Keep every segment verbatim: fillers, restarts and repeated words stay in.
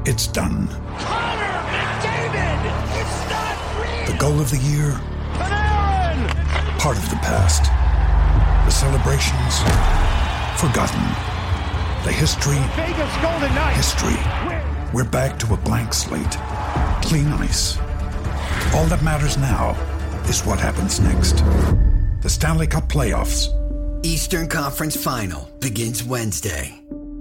It's done. Connor McDavid! It's not real! The goal of the year? Panarin! Part of the past. The celebrations? Forgotten. The history? Vegas Golden Knights! History. We're back to a blank slate. Clean ice. All that matters now is what happens next. The Stanley Cup Playoffs. Eastern Conference Final begins Wednesday.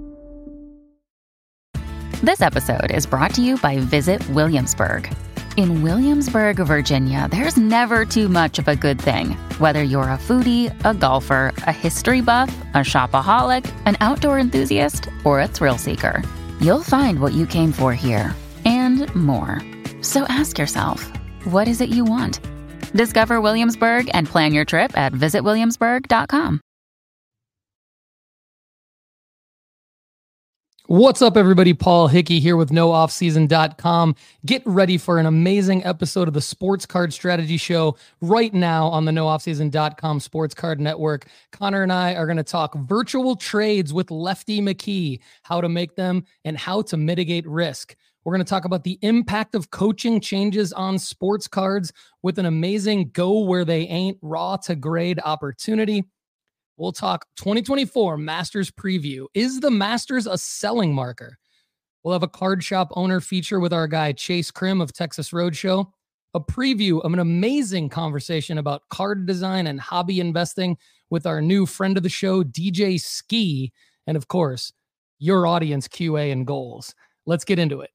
This episode is brought to you by Visit Williamsburg. In Williamsburg, Virginia, there's never too much of a good thing. Whether you're a foodie, a golfer, a history buff, a shopaholic, an outdoor enthusiast, or a thrill seeker, you'll find what you came for here and more. So ask yourself, what is it you want? Discover Williamsburg and plan your trip at visit williamsburg dot com. What's up, everybody? Paul Hickey here with no off season dot com. Get ready for an amazing episode of the Sports Card Strategy Show right now on the no off season dot com Sports Card Network. Connor and I are going to talk virtual trades with Lefty McKee, how to make them and how to mitigate risk. We're going to talk about the impact of coaching changes on sports cards with an amazing go where they ain't raw to grade opportunity. We'll talk twenty twenty-four Masters preview. Is the Masters a selling marker? We'll have a card shop owner feature with our guy Chase Krim of Texas Roadshow. A preview of an amazing conversation about card design and hobby investing with our new friend of the show, D J Ski. And of course, your audience Q A and goals. Let's get into it.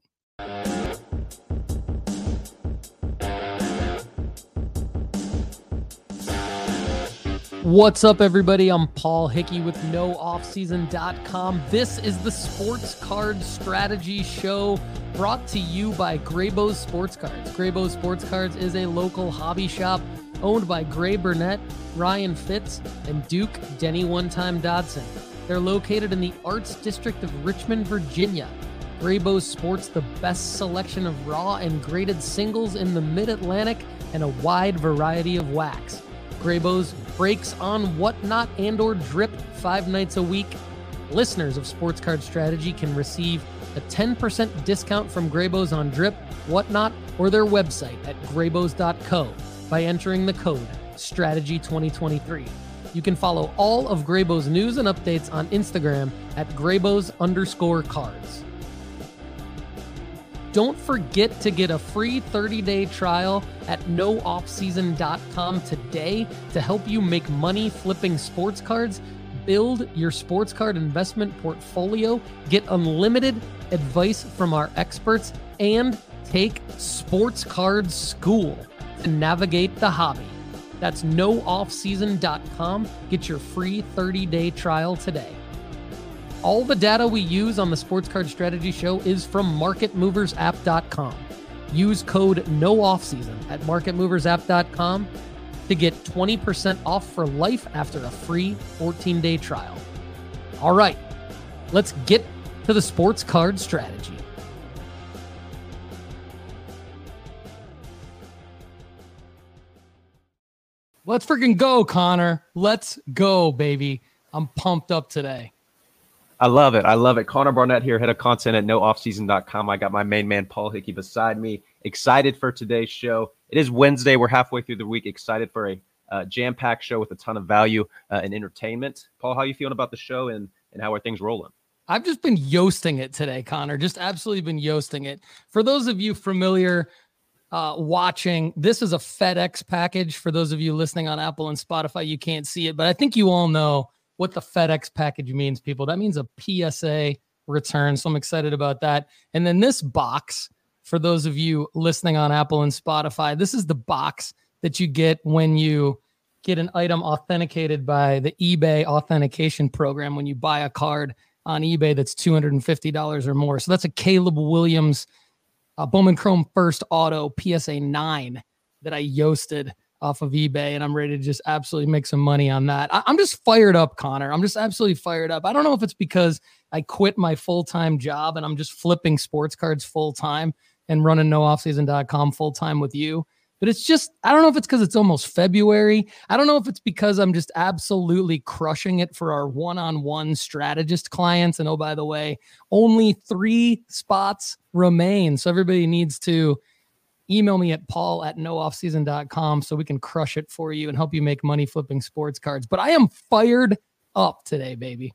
What's up, everybody? I'm Paul Hickey with no off season dot com. This is the Sports Card Strategy Show brought to you by Graybo's Sports Cards. Graybo's Sports Cards is a local hobby shop owned by Gray Burnett, Ryan Fitz, and Duke Denny One-Time Dodson. They're located in the Arts District of Richmond, Virginia. Graybo's sports the best selection of raw and graded singles in the Mid-Atlantic and a wide variety of wax. Graybo's breaks on Whatnot and or Drip five nights a week. Listeners of Sports Card Strategy can receive a ten percent discount from Graybo's on Drip, Whatnot, or their website at graybos dot co by entering the code Strategy twenty twenty-three. You can follow all of Graybo's news and updates on Instagram at Graybos underscore cards. Don't forget to get a free thirty-day trial at no off season dot com today to help you make money flipping sports cards, build your sports card investment portfolio, get unlimited advice from our experts, and take Sports Card School to navigate the hobby. That's no off season dot com. Get your free thirty-day trial today. All the data we use on the Sports Card Strategy Show is from market movers app dot com. Use code NOOFFSEASON at market movers app dot com to get twenty percent off for life after a free fourteen-day trial. All right, let's get to the Sports Card Strategy. Let's freaking go, Connor. Let's go, baby. I'm pumped up today. I love it. I love it. Connor Barnett here, head of content at no off season dot com. I got my main man, Paul Hickey, beside me. Excited for today's show. It is Wednesday. We're halfway through the week. Excited for a uh, jam-packed show with a ton of value uh, and entertainment. Paul, how are you feeling about the show and, and how are things rolling? I've just been yoasting it today, Connor. Just absolutely been yoasting it. For those of you familiar uh, watching, this is a FedEx package. For those of you listening on Apple and Spotify, you can't see it, but I think you all know what the FedEx package means, people. That means a P S A return. So I'm excited about that. And then this box, for those of you listening on Apple and Spotify, this is the box that you get when you get an item authenticated by the eBay authentication program when you buy a card on eBay that's two hundred fifty dollars or more. So that's a Caleb Williams uh, Bowman Chrome First Auto P S A nine that I yoasted off of eBay, and I'm ready to just absolutely make some money on that. I- I'm just fired up, Connor. I'm just absolutely fired up. I don't know if it's because I quit my full-time job and I'm just flipping sports cards full-time and running no off season dot com full-time with you. but it's just, I don't know if it's because it's almost February. I don't know if it's because I'm just absolutely crushing it for our one-on-one strategist clients. And oh, by the way, only three spots remain. So everybody needs to email me at paul at no off season dot com so we can crush it for you and help you make money flipping sports cards. But I am fired up today, baby.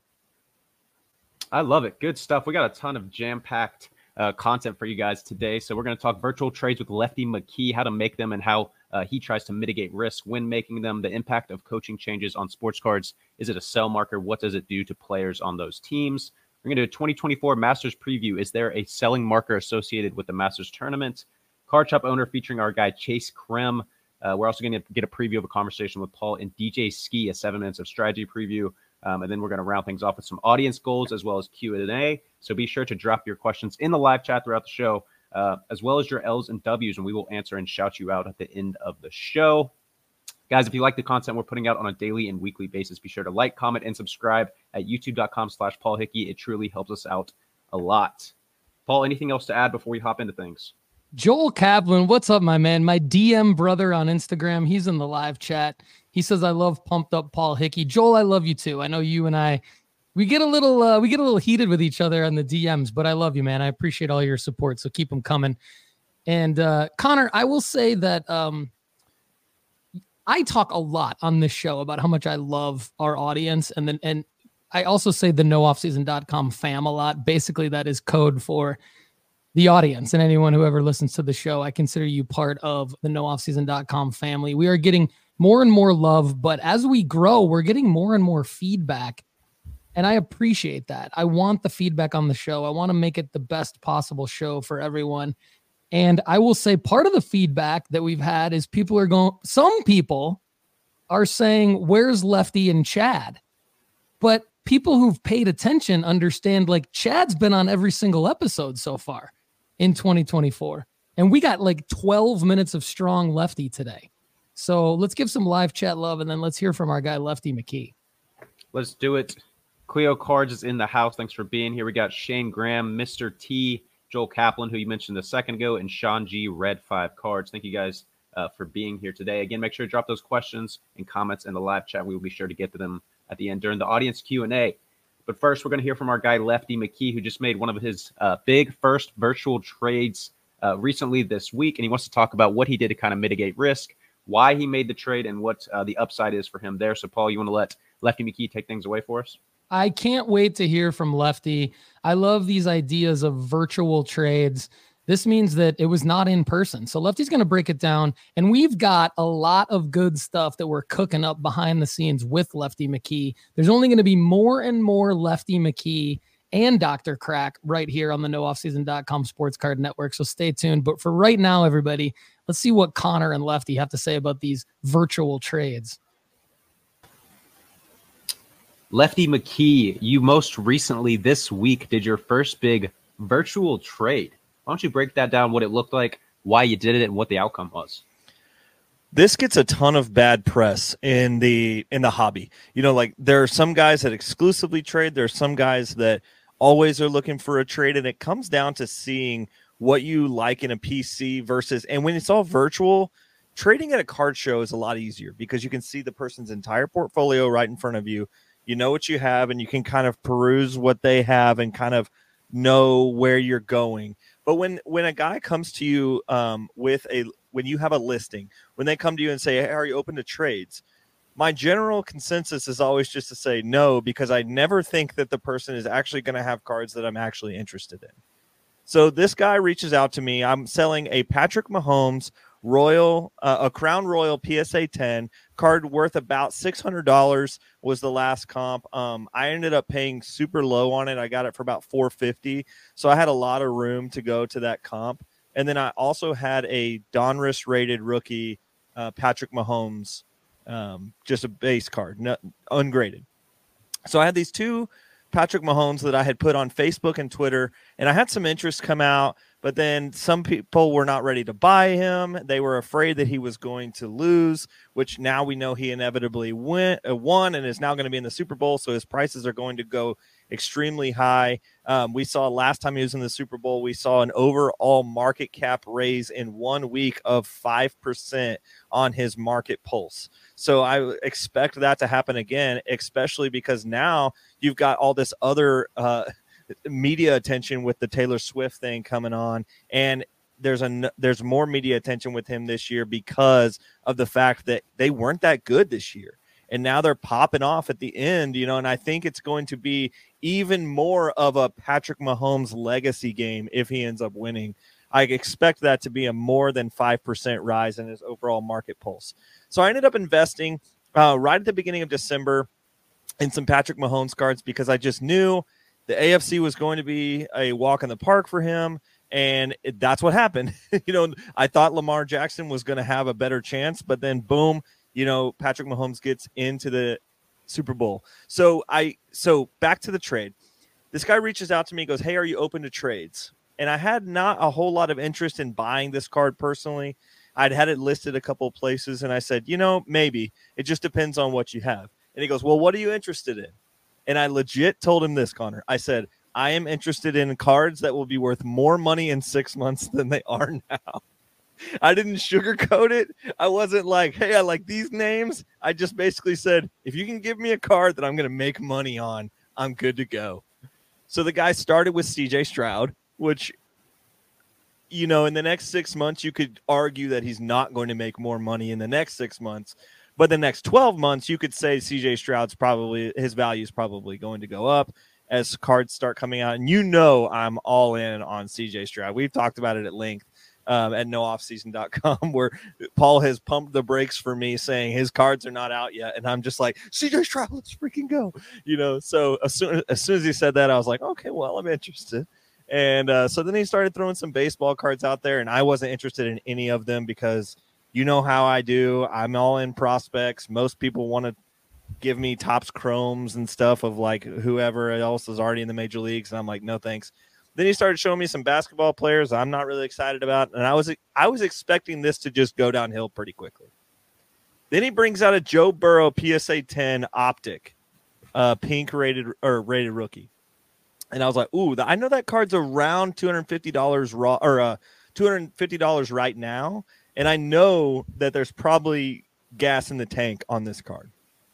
I love it. Good stuff. We got a ton of jam-packed uh, content for you guys today. So we're going to talk virtual trades with Lefty McKee, how to make them and how uh, he tries to mitigate risk when making them, the impact of coaching changes on sports cards. Is it a sell marker? What does it do to players on those teams? We're going to do a twenty twenty-four Masters preview. Is there a selling marker associated with the Masters tournament? Card Shop owner featuring our guy Chase Krem. Uh, we're also going to get a preview of a conversation with Paul and D J Ski, a seven minutes of strategy preview. Um, and then we're going to round things off with some audience goals as well as Q and A. So be sure to drop your questions in the live chat throughout the show, uh, as well as your L's and W's, and we will answer and shout you out at the end of the show. Guys, if you like the content we're putting out on a daily and weekly basis, be sure to like, comment, and subscribe at youtube.com slash Paul Hickey. It truly helps us out a lot. Paul, anything else to add before we hop into things? Joel Kaplan, what's up, my man? My D M brother on Instagram, he's in the live chat. He says, I love pumped up Paul Hickey. Joel, I love you too. I know you and I, we get a little, uh, we get a little heated with each other on the D Ms, but I love you, man. I appreciate all your support. So keep them coming. And uh, Connor, I will say that um, I talk a lot on this show about how much I love our audience. And then, and I also say the no off season dot com fam a lot. Basically, that is code for the audience and anyone who ever listens to the show. I consider you part of the no off season dot com family. We are getting more and more love, but as we grow, we're getting more and more feedback. And I appreciate that. I want the feedback on the show. I want to make it the best possible show for everyone. And I will say part of the feedback that we've had is people are going, some people are saying, where's Lefty and Chad? But people who've paid attention understand, like, Chad's been on every single episode so far in twenty twenty-four. And we got like twelve minutes of strong Lefty today. So let's give some live chat love, and then let's hear from our guy, Lefty McKee. Let's do it. Cleo Cards is in the house. Thanks for being here. We got Shane Graham, Mister T, Joel Kaplan, who you mentioned a second ago, and Sean G, Red five Cards. Thank you guys uh, for being here today. Again, make sure to drop those questions and comments in the live chat. We will be sure to get to them at the end during the audience Q and A. But first, we're going to hear from our guy, Lefty McKee, who just made one of his uh, big first virtual trades uh, recently this week. And he wants to talk about what he did to kind of mitigate risk, why he made the trade, and what uh, the upside is for him there. So, Paul, you want to let Lefty McKee take things away for us? I can't wait to hear from Lefty. I love these ideas of virtual trades. This means that it was not in person. So Lefty's going to break it down, and we've got a lot of good stuff that we're cooking up behind the scenes with Lefty McKee. There's only going to be more and more Lefty McKee and Doctor Crack right here on the no off season dot com Sports Card Network. So stay tuned. But for right now, everybody, let's see what Connor and Lefty have to say about these virtual trades. Lefty McKee, you most recently this week did your first big virtual trade. Why don't you break that down, what it looked like, why you did it, and what the outcome was? This gets a ton of bad press in the in the hobby. You know, like there are some guys that exclusively trade. There are some guys that always are looking for a trade, and it comes down to seeing what you like in a P C versus, and when it's all virtual, trading at a card show is a lot easier because you can see the person's entire portfolio right in front of you. You know what you have, and you can kind of peruse what they have and kind of know where you're going. But when when a guy comes to you um, with a when you have a listing, when they come to you and say, hey, are you open to trades? My general consensus is always just to say no, because I never think that the person is actually going to have cards that I'm actually interested in. So this guy reaches out to me. I'm selling a Patrick Mahomes Royal, uh, a Crown Royal P S A ten card worth about six hundred dollars was the last comp. Um, I ended up paying super low on it. I got it for about four hundred fifty dollars. So I had a lot of room to go to that comp. And then I also had a Donruss rated rookie, uh, Patrick Mahomes, um, just a base card, not, ungraded. So I had these two Patrick Mahomes that I had put on Facebook and Twitter, and I had some interest come out, but then some people were not ready to buy him. They were afraid that he was going to lose, which now we know he inevitably went, uh, won and is now going to be in the Super Bowl, so his prices are going to go extremely high. Um, we saw last time he was in the Super Bowl, we saw an overall market cap raise in one week of five percent on his market pulse. So I expect that to happen again, especially because now you've got all this other uh, media attention with the Taylor Swift thing coming on. And there's a, there's more media attention with him this year because of the fact that they weren't that good this year. And now they're popping off at the end, you know, and I think it's going to be even more of a Patrick Mahomes legacy game if he ends up winning. I expect that to be a more than five percent rise in his overall market pulse. So I ended up investing uh, right at the beginning of December in some Patrick Mahomes cards because I just knew the A F C was going to be a walk in the park for him. And it, that's what happened. you know, I thought Lamar Jackson was going to have a better chance, but then boom, you know, Patrick Mahomes gets into the Super Bowl. So I, so back to the trade. This guy reaches out to me, goes, "Hey, are you open to trades?" And I had not a whole lot of interest in buying this card personally. I'd had it listed a couple of places, and I said, you know, maybe. It just depends on what you have. And he goes, "Well, what are you interested in?" And I legit told him this, Connor. I said, "I am interested in cards that will be worth more money in six months than they are now." I didn't sugarcoat it. I wasn't like, "Hey, I like these names." I just basically said, if you can give me a card that I'm going to make money on, I'm good to go. So the guy started with C J Stroud, which, you know, in the next six months, you could argue that he's not going to make more money in the next six months. But the next twelve months, you could say C J Stroud's probably, his value is probably going to go up as cards start coming out. And you know I'm all in on C J Stroud. We've talked about it at length um, at no off season dot com, where Paul has pumped the brakes for me saying his cards are not out yet. And I'm just like, C J Stroud, let's freaking go. You know, so as soon, as soon as he said that, I was like, okay, well, I'm interested. And uh, so then he started throwing some baseball cards out there, and I wasn't interested in any of them because you know how I do. I'm all in prospects. Most people want to give me Topps Chromes and stuff of like whoever else is already in the major leagues. And I'm like, no, thanks. Then he started showing me some basketball players I'm not really excited about. And I was, I was expecting this to just go downhill pretty quickly. Then he brings out a Joe Burrow P S A ten optic, uh, pink rated or rated rookie. And I was like, ooh, I know that card's around two hundred fifty dollars raw or uh, two hundred fifty dollars right now. And I know that there's probably gas in the tank on this card.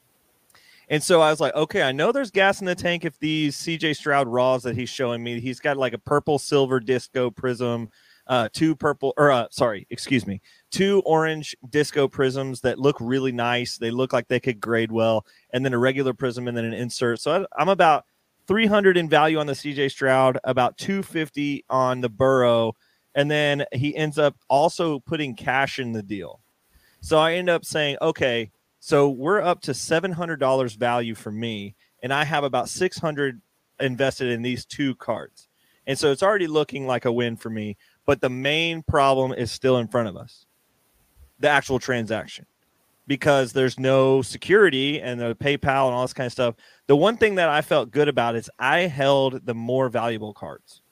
And so I was like, okay, I know there's gas in the tank if these C J Stroud raws that he's showing me, he's got like a purple silver disco prism, uh, two purple or uh, sorry, excuse me, two orange disco prisms that look really nice. They look like they could grade well, and then a regular prism and then an insert. So I, I'm about three hundred in value on the C J Stroud, about two fifty on the Burrow. And then he ends up also putting cash in the deal. So I end up saying, okay, so we're up to seven hundred dollars value for me, and I have about six hundred dollars invested in these two cards. And so it's already looking like a win for me, but the main problem is still in front of us, the actual transaction, because there's no security and the PayPal and all this kind of stuff. The one thing that I felt good about is I held the more valuable cards,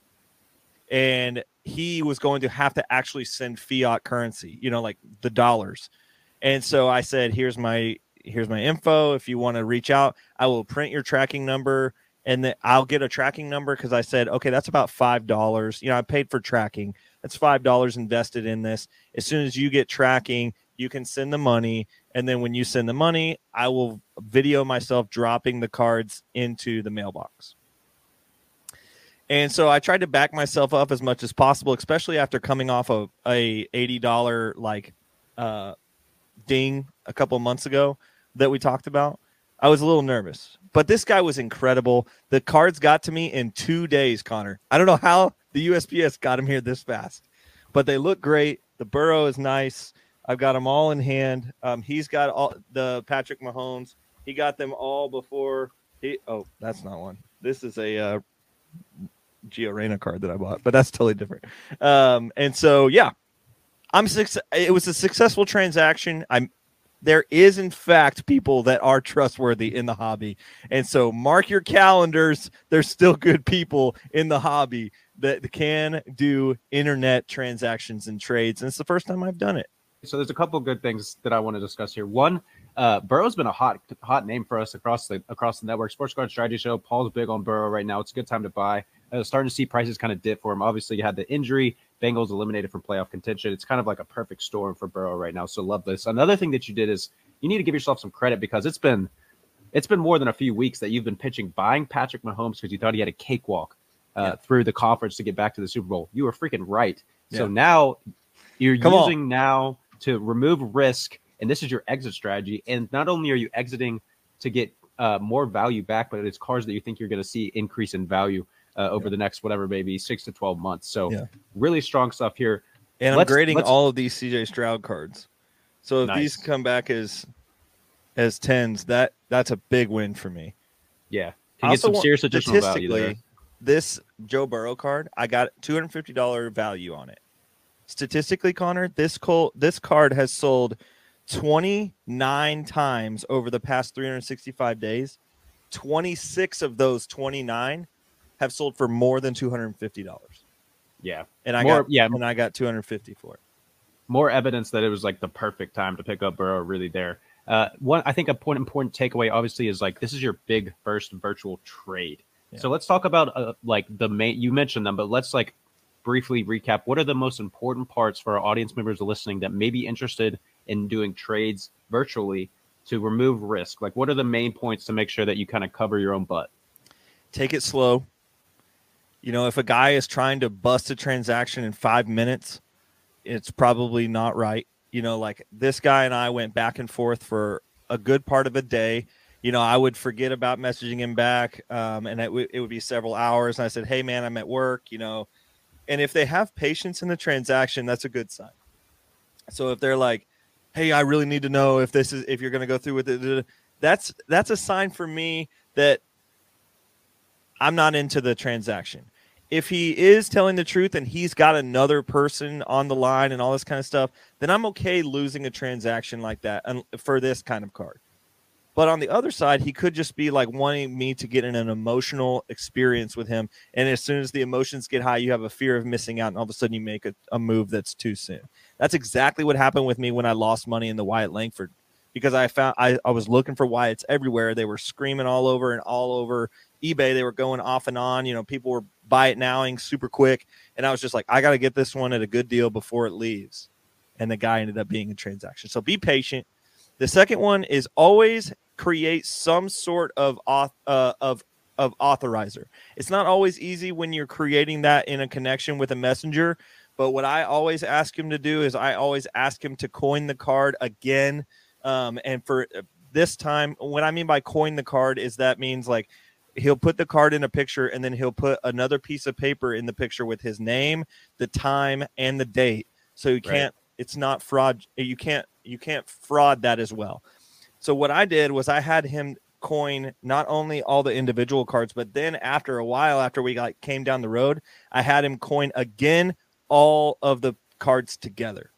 and he was going to have to actually send fiat currency, you know, like the dollars. And so I said, here's my, here's my info. If you want to reach out, I will print your tracking number, and then I'll get a tracking number. Cause I said, okay, that's about five dollars. You know, I paid for tracking. That's five dollars invested in this. As soon as you get tracking, you can send the money. And then when you send the money, I will video myself dropping the cards into the mailbox. And so I tried to back myself up as much as possible, especially after coming off of a eighty dollars like uh, ding a couple months ago that we talked about. I was a little nervous, but this guy was incredible. The cards got to me in two days, Connor. I don't know how the U S P S got him here this fast, but they look great. The Burrow is nice. I've got them all in hand. Um, he's got all the Patrick Mahomes. He got them all before he. Oh, that's not one. This is a uh, Gio Reyna card that I bought, but that's totally different. Um, and so, yeah, I'm. It was a successful transaction. I'm. There is, in fact, people that are trustworthy in the hobby, and so mark your calendars. There's still good people in the hobby that can do internet transactions and trades, and it's the first time I've done it. So there's a couple of good things that I want to discuss here. One, uh, Burrow's been a hot hot name for us across the across the network. Sports Card Strategy Show. Paul's big on Burrow right now. It's a good time to buy. Uh, starting to see prices kind of dip for him. Obviously, you had the injury. Bengals eliminated from playoff contention. It's kind of like a perfect storm for Burrow right now. So love this. Another thing that you did is you need to give yourself some credit because it's been it's been more than a few weeks that you've been pitching buying Patrick Mahomes because you thought he had a cakewalk uh, yeah. through the conference to get back to the Super Bowl. You were freaking right. Yeah. So now you're Come using on. now to remove risk, and this is your exit strategy. And not only are you exiting to get uh, more value back, but it's cars that you think you're going to see increase in value uh, over yeah. the next whatever, maybe six to twelve months. So yeah. really strong stuff here. And let's, I'm grading let's, all of these C J Stroud cards. So if nice. these come back as as tens, that that's a big win for me. Yeah, can get some serious additional value there. This Joe Burrow card, I got two hundred fifty dollars value on it. Statistically, Connor, this col- this card has sold twenty-nine times over the past three hundred sixty-five days. twenty-six of those twenty-nine have sold for more than two hundred fifty dollars. Yeah, and I more, got yeah, and I got two hundred fifty for it. More evidence that it was like the perfect time to pick up Burrow. Really, there. Uh, one, I think a point important takeaway, obviously, is like this is your big first virtual trade. Yeah. So let's talk about uh, like the main. You mentioned them, but let's like briefly recap. What are the most important parts for our audience members listening that may be interested in doing trades virtually to remove risk? Like, what are the main points to make sure that you kind of cover your own butt? Take it slow. You know, if a guy is trying to bust a transaction in five minutes, it's probably not right. You know, like this guy and I went back and forth for a good part of a day. You know, I would forget about messaging him back, um, and it, w- it would be several hours. And I said, hey, man, I'm at work, you know. And if they have patience in the transaction, that's a good sign. So if they're like, hey, I really need to know if this is if you're going to go through with it, that's that's a sign for me that I'm not into the transaction. If he is telling the truth and he's got another person on the line and all this kind of stuff, then I'm okay losing a transaction like that for this kind of card. But on the other side, he could just be like wanting me to get in an emotional experience with him. And as soon as the emotions get high, you have a fear of missing out. And all of a sudden you make a, a move that's too soon. That's exactly what happened with me when I lost money in the Wyatt Langford, because I found I, I was looking for Wyatts everywhere. They were screaming all over and all over eBay. They were going off and on, you know, people were buy it nowing super quick. And I was just like, I got to get this one at a good deal before it leaves. And the guy ended up being a transaction. So be patient. The second one is always create some sort of auth, uh, of of authorizer. It's not always easy when you're creating that in a connection with a messenger, but what I always ask him to do is I always ask him to coin the card again. Um, and for this time, what I mean by coin the card is that means like he'll put the card in a picture and then he'll put another piece of paper in the picture with his name, the time, and the date. So you can't, right. It's not fraud. You can't, you can't fraud that as well. So what I did was I had him coin not only all the individual cards, but then after a while, after we like came down the road, I had him coin again all of the cards together.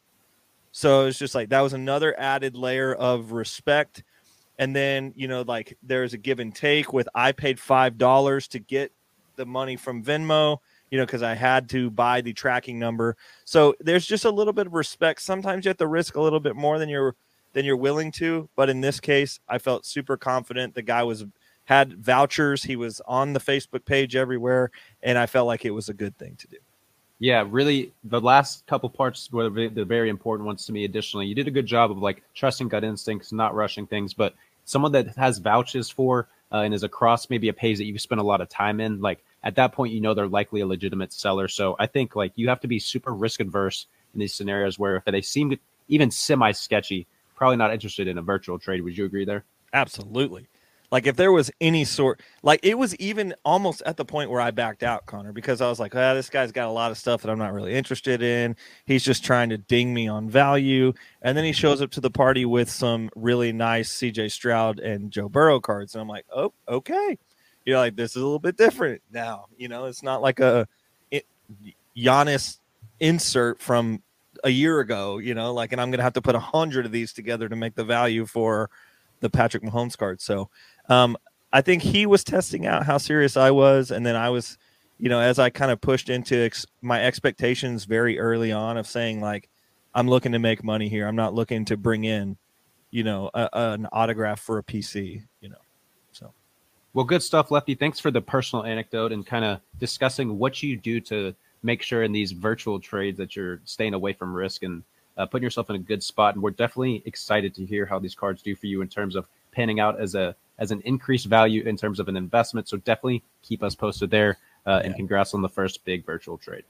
So it's just like that was another added layer of respect. And then, you know, like there's a give and take with I paid five dollars to get the money from Venmo, you know, because I had to buy the tracking number. So there's just a little bit of respect. Sometimes you have to risk a little bit more than you're than you're willing to. But in this case, I felt super confident. The guy was had vouchers. He was on the Facebook page everywhere. And I felt like it was a good thing to do. Yeah, really. The last couple parts were the very important ones to me. Additionally, you did a good job of like trusting gut instincts, not rushing things. But someone that has vouchers for uh, and is across maybe a page that you've spent a lot of time in, like at that point, you know, they're likely a legitimate seller. So I think like you have to be super risk adverse in these scenarios where if they seem even semi sketchy, probably not interested in a virtual trade. Would you agree there? Absolutely. Like if there was any sort, like it was even almost at the point where I backed out, Connor, because I was like, ah, this guy's got a lot of stuff that I'm not really interested in. He's just trying to ding me on value. And then he shows up to the party with some really nice C J Stroud and Joe Burrow cards. And I'm like, oh, okay. You know, like this is a little bit different now. You know, it's not like a it, Giannis insert from a year ago, you know, like, and I'm going to have to put a hundred of these together to make the value for the Patrick Mahomes card. So um, I think he was testing out how serious I was. And then I was, you know, as I kind of pushed into ex- my expectations very early on of saying like, I'm looking to make money here. I'm not looking to bring in you know, a, an autograph for a P C, you know. So, well, good stuff, Lefty. Thanks for the personal anecdote and kind of discussing what you do to make sure in these virtual trades that you're staying away from risk and uh, putting yourself in a good spot. And we're definitely excited to hear how these cards do for you in terms of panning out as a as an increased value in terms of an investment. So definitely keep us posted there. Uh, yeah. And congrats on the first big virtual trade.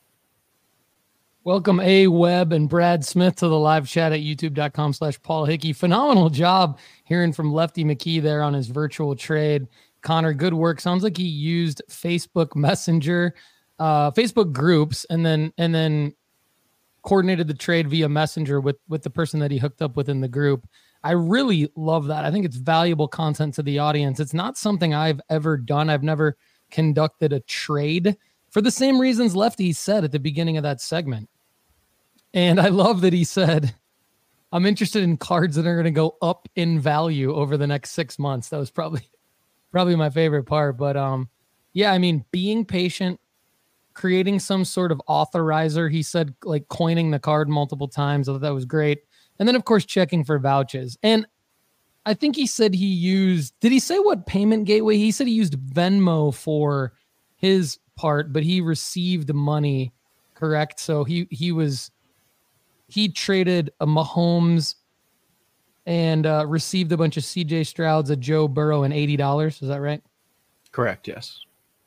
Welcome A Webb and Brad Smith to the live chat at youtube.com slash Paul Hickey. Phenomenal job hearing from Lefty McKee there on his virtual trade. Connor, good work. Sounds like he used Facebook Messenger, uh, Facebook groups, and then and then coordinated the trade via Messenger with, with the person that he hooked up with in the group. I really love that. I think it's valuable content to the audience. It's not something I've ever done. I've never conducted a trade for the same reasons Lefty said at the beginning of that segment. And I love that he said, I'm interested in cards that are going to go up in value over the next six months. That was probably, probably my favorite part. But um, yeah, I mean, being patient, creating some sort of authorizer. He said, like, coining the card multiple times. I thought that was great. And then, of course, checking for vouchers. And I think he said he used, did he say what payment gateway? He said he used Venmo for his part, but he received money, correct? So he he was, he traded a Mahomes and uh, received a bunch of C J Strouds, a Joe Burrow, and eighty dollars. Is that right? Correct, yes.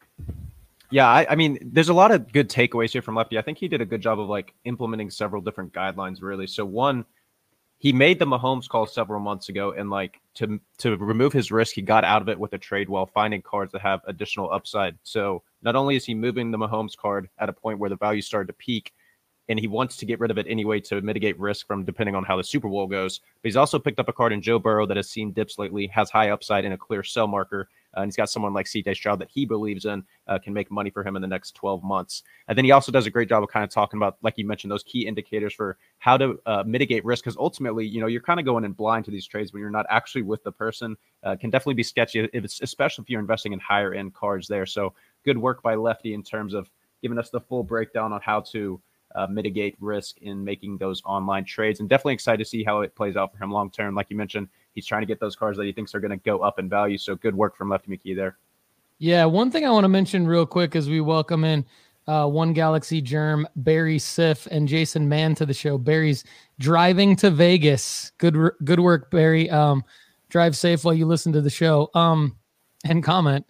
Yeah, I, I mean, there's a lot of good takeaways here from Lefty. I think he did a good job of like implementing several different guidelines, really. So one, he made the Mahomes call several months ago, and like to to remove his risk, he got out of it with a trade while finding cards that have additional upside. So not only is he moving the Mahomes card at a point where the value started to peak, and he wants to get rid of it anyway to mitigate risk from depending on how the Super Bowl goes, but he's also picked up a card in Joe Burrow that has seen dips lately, has high upside and a clear sell marker. Uh, and he's got someone like C J Stroud that he believes in uh, can make money for him in the next twelve months. And then he also does a great job of kind of talking about, like you mentioned, those key indicators for how to uh, mitigate risk. Because ultimately, you know, you're kind of going in blind to these trades when you're not actually with the person. Uh, can definitely be sketchy, if it's, especially if you're investing in higher end cards there. So good work by Lefty in terms of giving us the full breakdown on how to uh, mitigate risk in making those online trades. And definitely excited to see how it plays out for him long term. Like you mentioned, he's trying to get those cards that he thinks are going to go up in value. So good work from Lefty McKee there. Yeah, one thing I want to mention real quick as we welcome in uh, One Galaxy Germ, Barry Siff, and Jason Mann to the show. Barry's driving to Vegas. Good good work, Barry. Um, drive safe while you listen to the show um, and comment.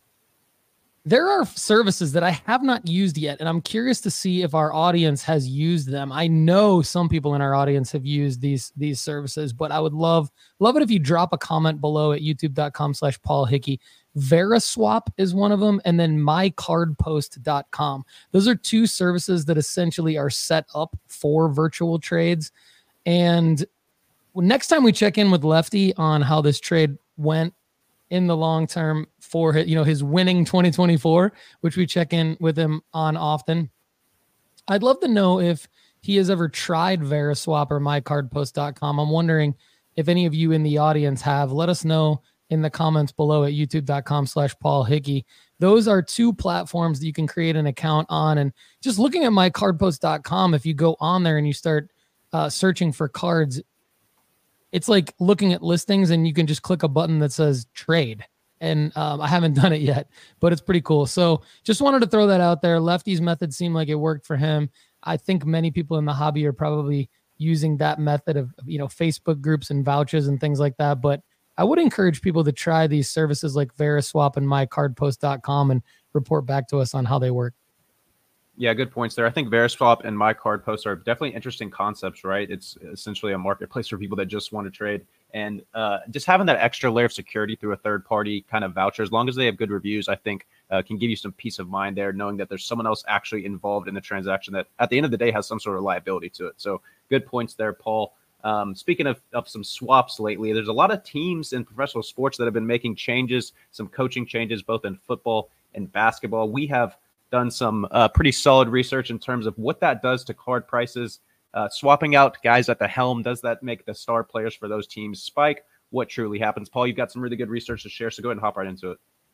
There are services that I have not used yet, and I'm curious to see if our audience has used them. I know some people in our audience have used these these services, but I would love love it if you drop a comment below at youtube.com slash Paul Hickey. Veriswap is one of them, and then my card post dot com. Those are two services that essentially are set up for virtual trades. And next time we check in with Lefty on how this trade went in the long term for his, you know, his winning twenty twenty-four, which we check in with him on often, I'd love to know if he has ever tried Veriswap or my card post dot com. I'm wondering if any of you in the audience have. Let us know in the comments below at youtube.com slash Paul Hickey. Those are two platforms that you can create an account on. And just looking at my card post dot com, if you go on there and you start uh, searching for cards, it's like looking at listings and you can just click a button that says trade. And um, I haven't done it yet, but it's pretty cool. So just wanted to throw that out there. Lefty's method seemed like it worked for him. I think many people in the hobby are probably using that method of, you know, Facebook groups and vouchers and things like that. But I would encourage people to try these services like Veriswap and my card post dot com and report back to us on how they work. Yeah, good points there. I think Veriswap and My Card Post are definitely interesting concepts, right? It's essentially a marketplace for people that just want to trade. And uh, just having that extra layer of security through a third-party kind of voucher, as long as they have good reviews, I think uh, can give you some peace of mind there, knowing that there's someone else actually involved in the transaction that at the end of the day has some sort of liability to it. So good points there, Paul. Um, speaking of, of some swaps lately, there's a lot of teams in professional sports that have been making changes, some coaching changes, both in football and basketball. We have done some uh, pretty solid research in terms of what that does to card prices. Uh, swapping out guys at the helm, does that make the star players for those teams spike? What truly happens? Paul, you've got some really good research to share, so go ahead and hop right into it.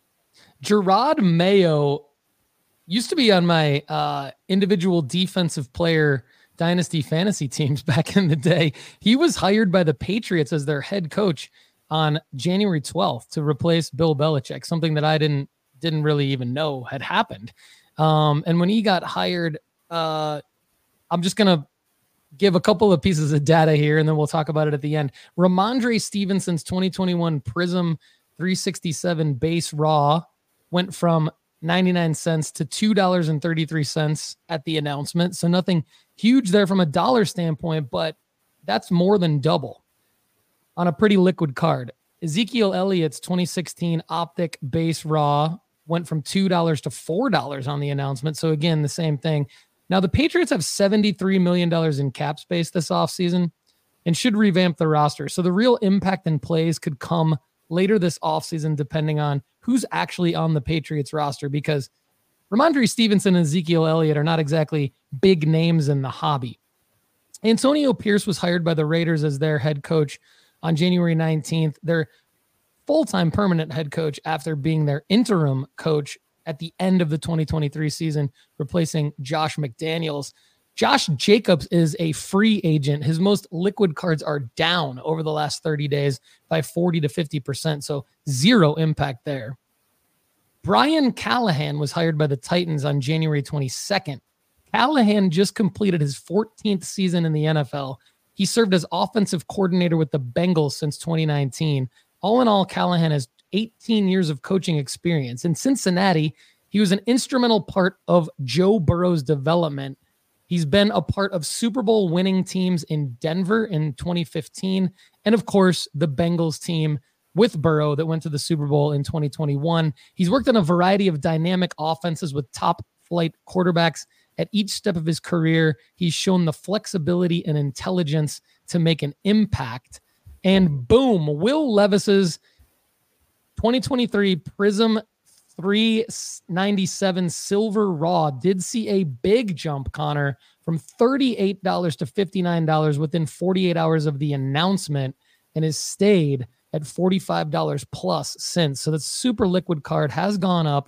Gerard Mayo used to be on my uh, individual defensive player dynasty fantasy teams back in the day. He was hired by the Patriots as their head coach on January twelfth to replace Bill Belichick, something that I didn't didn't really even know had happened. Um, and when he got hired, uh, I'm just going to give a couple of pieces of data here, and then we'll talk about it at the end. Ramondre Stevenson's twenty twenty-one Prism three sixty-seven base raw went from ninety-nine cents to two dollars and thirty-three cents at the announcement. So nothing huge there from a dollar standpoint, but that's more than double on a pretty liquid card. Ezekiel Elliott's twenty sixteen Optic base raw went from two dollars to four dollars on the announcement. So again, the same thing. Now the Patriots have seventy-three million dollars in cap space this offseason and should revamp the roster. So the real impact in plays could come later this offseason, depending on who's actually on the Patriots roster, because Ramondre Stevenson and Ezekiel Elliott are not exactly big names in the hobby. Antonio Pierce was hired by the Raiders as their head coach on January nineteenth. Their full-time permanent head coach after being their interim coach at the end of the twenty twenty-three season, replacing Josh McDaniels. Josh Jacobs is a free agent. His most liquid cards are down over the last thirty days by forty to fifty percent, so zero impact there. Brian Callahan was hired by the Titans on January twenty-second. Callahan just completed his fourteenth season in the N F L. He served as offensive coordinator with the Bengals since twenty nineteen. All in all, Callahan has eighteen years of coaching experience. In Cincinnati, he was an instrumental part of Joe Burrow's development. He's been a part of Super Bowl winning teams in Denver in twenty fifteen. And of course, the Bengals team with Burrow that went to the Super Bowl in twenty twenty-one. He's worked on a variety of dynamic offenses with top flight quarterbacks at each step of his career. He's shown the flexibility and intelligence to make an impact. And boom, Will Levis's twenty twenty-three Prism three ninety-seven Silver Raw did see a big jump, Connor, from thirty-eight dollars to fifty-nine dollars within forty-eight hours of the announcement, and has stayed at forty-five dollars plus since. So that super liquid card has gone up.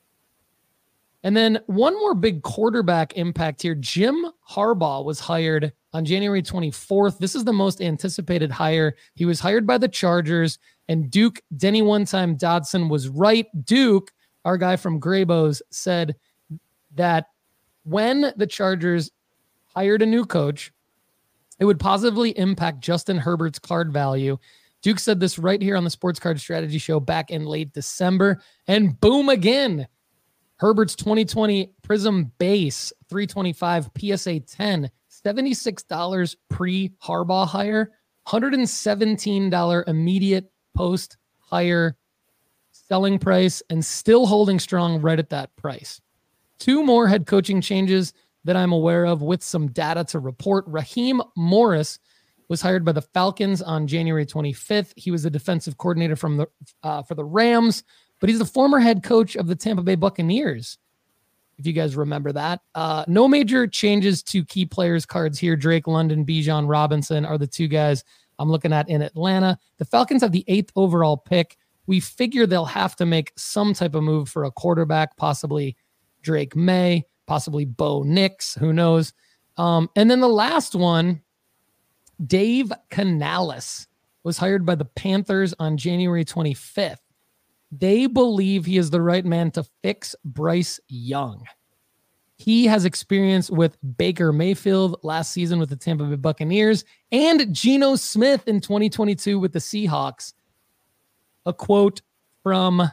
And then one more big quarterback impact here. Jim Harbaugh was hired on January twenty-fourth. This is the most anticipated hire. He was hired by the Chargers, and Duke Denny One-Time Dodson was right. Duke, our guy from Graybos, said that when the Chargers hired a new coach, it would positively impact Justin Herbert's card value. Duke said this right here on the Sports Card Strategy Show back in late December, and boom again. Herbert's twenty twenty Prism Base three twenty-five P S A ten, seventy-six dollars pre-Harbaugh hire, one hundred seventeen dollars immediate post-hire selling price, and still holding strong right at that price. Two more head coaching changes that I'm aware of with some data to report. Raheem Morris was hired by the Falcons on January twenty-fifth. He was the defensive coordinator from the uh, for the Rams, but he's the former head coach of the Tampa Bay Buccaneers, if you guys remember that. Uh, no major changes to key players cards here. Drake London, Bijan Robinson are the two guys I'm looking at in Atlanta. The Falcons have the eighth overall pick. We figure they'll have to make some type of move for a quarterback, possibly Drake May, possibly Bo Nix, who knows. Um, and then the last one, Dave Canales was hired by the Panthers on January twenty-fifth. They believe he is the right man to fix Bryce Young. He has experience with Baker Mayfield last season with the Tampa Bay Buccaneers and Geno Smith in twenty twenty-two with the Seahawks. A quote from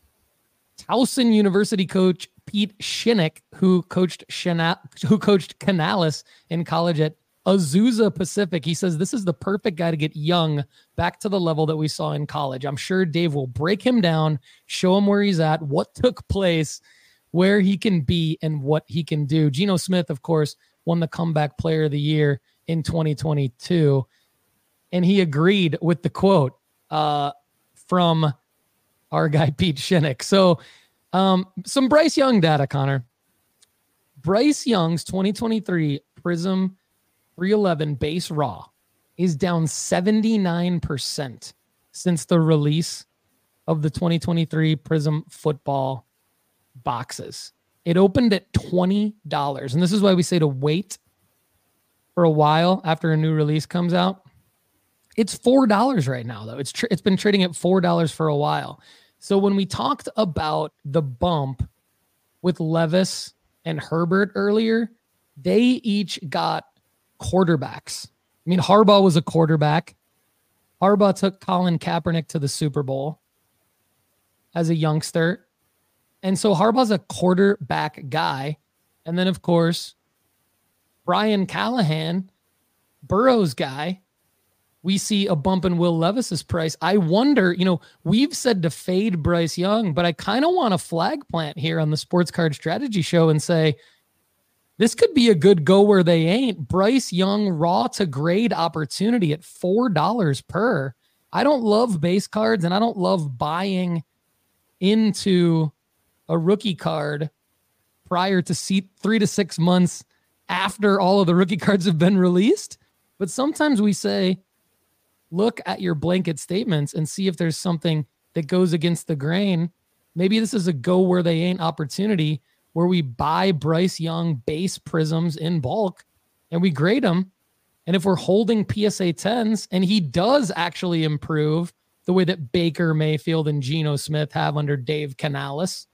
Towson University coach Pete Shinnick, who coached Shana- who coached Canales in college at Azusa Pacific. He says, this is the perfect guy to get Young back to the level that we saw in college. I'm sure Dave will break him down, show him where he's at, what took place, where he can be, and what he can do. Geno Smith, of course, won the Comeback Player of the Year in twenty twenty-two. And he agreed with the quote uh, from our guy, Pete Shinnick. So um, some Bryce Young data, Connor. Bryce Young's twenty twenty-three Prism three eleven base raw is down seventy-nine percent since the release of the twenty twenty-three Prism football boxes. It opened at twenty dollars. And this is why we say to wait for a while after a new release comes out. It's four dollars right now, though. It's tr- it's been trading at four dollars for a while. So when we talked about the bump with Levis and Herbert earlier, they each got quarterbacks. I mean, Harbaugh was a quarterback. Harbaugh took Colin Kaepernick to the Super Bowl as a youngster. And so Harbaugh's a quarterback guy. And then, of course, Brian Callahan, Burrow's guy. We see a bump in Will Levis's price. I wonder, you know, we've said to fade Bryce Young, but I kind of want a flag plant here on the Sports Card Strategy Show and say, this could be a good go where they ain't. Bryce Young raw to grade opportunity at four dollars per. I don't love base cards, and I don't love buying into a rookie card prior to see three to six months after all of the rookie cards have been released. But sometimes we say, look at your blanket statements and see if there's something that goes against the grain. Maybe this is a go where they ain't opportunity where we buy Bryce Young base prisms in bulk and we grade them. And if we're holding P S A tens and he does actually improve the way that Baker Mayfield and Geno Smith have under Dave Canales,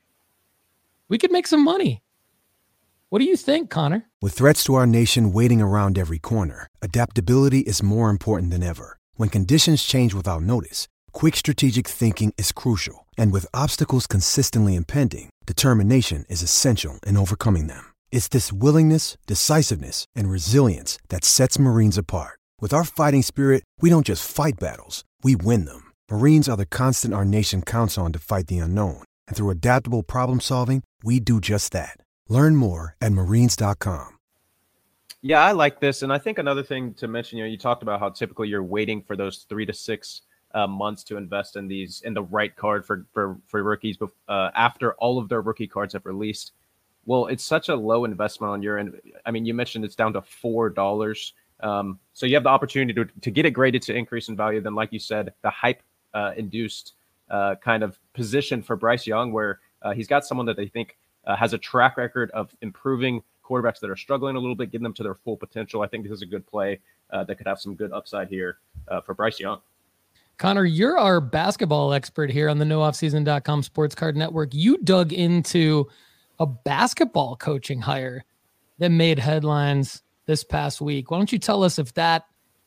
we could make some money. What do you think, Connor? With threats to our nation waiting around every corner, adaptability is more important than ever. When conditions change without notice, quick strategic thinking is crucial. And with obstacles consistently impending, determination is essential in overcoming them. It's this willingness, decisiveness, and resilience that sets Marines apart. With our fighting spirit, we don't just fight battles, we win them. Marines are the constant our nation counts on to fight the unknown. And through adaptable problem solving, we do just that. Learn more at marines dot com. Yeah, I like this. And I think another thing to mention, you know, you talked about how typically you're waiting for those three to six uh, months to invest in these, in the right card for, for, for rookies uh, after all of their rookie cards have released. Well, it's such a low investment on your end. I mean, you mentioned it's down to four dollars. Um, so you have the opportunity to, to get it graded to increase in value. Then, like you said, the hype uh, induced uh, kind of position for Bryce Young, where uh, he's got someone that they think uh, has a track record of improving quarterbacks that are struggling a little bit, getting them to their full potential. I think this is a good play uh, that could have some good upside here uh, for Bryce Young. Connor, you're our basketball expert here on the no off season dot com Sports Card Network. You dug into a basketball coaching hire that made headlines this past week. Why don't you tell us if that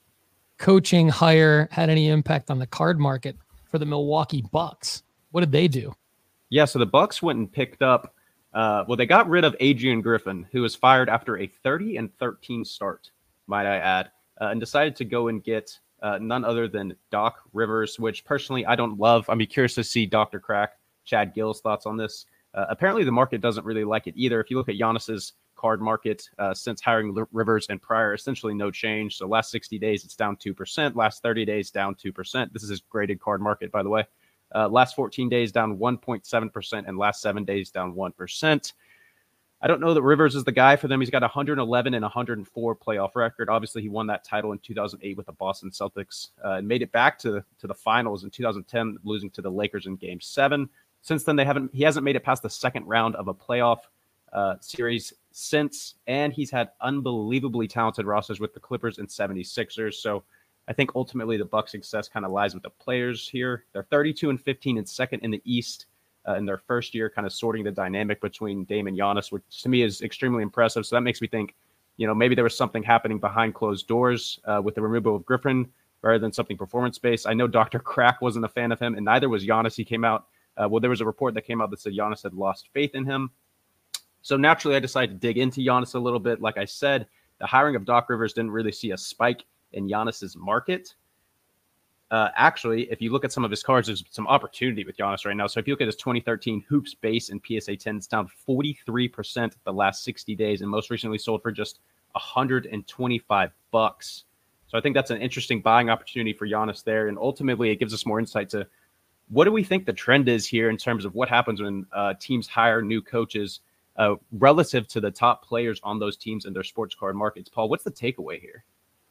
coaching hire had any impact on the card market for the Milwaukee Bucks? What did they do? Yeah, so the Bucks went and picked up Uh, well, they got rid of Adrian Griffin, who was fired after a thirty and thirteen start, might I add, uh, and decided to go and get uh, none other than Doc Rivers, which personally I don't love. I'd be curious to see Doctor Crack, Chad Gill's thoughts on this. Uh, apparently, the market doesn't really like it either. If you look at Giannis's card market uh, since hiring L- Rivers and prior, essentially no change. So last sixty days, it's down two percent. Last thirty days, down two percent. This is his graded card market, by the way. Uh, last fourteen days down one point seven percent and last seven days down one percent. I don't know that Rivers is the guy for them. He's got one hundred eleven and one hundred four playoff record. Obviously, he won that title in two thousand eight with the Boston Celtics uh, and made it back to, to the finals in two thousand ten, losing to the Lakers in game seven. Since then, they haven't. He hasn't made it past the second round of a playoff uh, series since, and he's had unbelievably talented rosters with the Clippers and seventy-sixers. So I think ultimately the Bucs' success kind of lies with the players here. They're thirty-two and fifteen and second in the East uh, in their first year, kind of sorting the dynamic between Dame and Giannis, which to me is extremely impressive. So that makes me think, you know, maybe there was something happening behind closed doors uh, with the removal of Griffin rather than something performance-based. I know Doctor Crack wasn't a fan of him, and neither was Giannis. He came out, uh, well, there was a report that came out that said Giannis had lost faith in him. So naturally, I decided to dig into Giannis a little bit. Like I said, the hiring of Doc Rivers didn't really see a spike in Giannis's market. Uh, actually, if you look at some of his cards, there's some opportunity with Giannis right now. So if you look at his twenty thirteen hoops base and P S A ten, it's down forty-three percent the last sixty days, and most recently sold for just one hundred twenty-five bucks. So I think that's an interesting buying opportunity for Giannis there. And ultimately, it gives us more insight to what do we think the trend is here in terms of what happens when uh, teams hire new coaches uh, relative to the top players on those teams and their sports card markets. Paul, what's the takeaway here?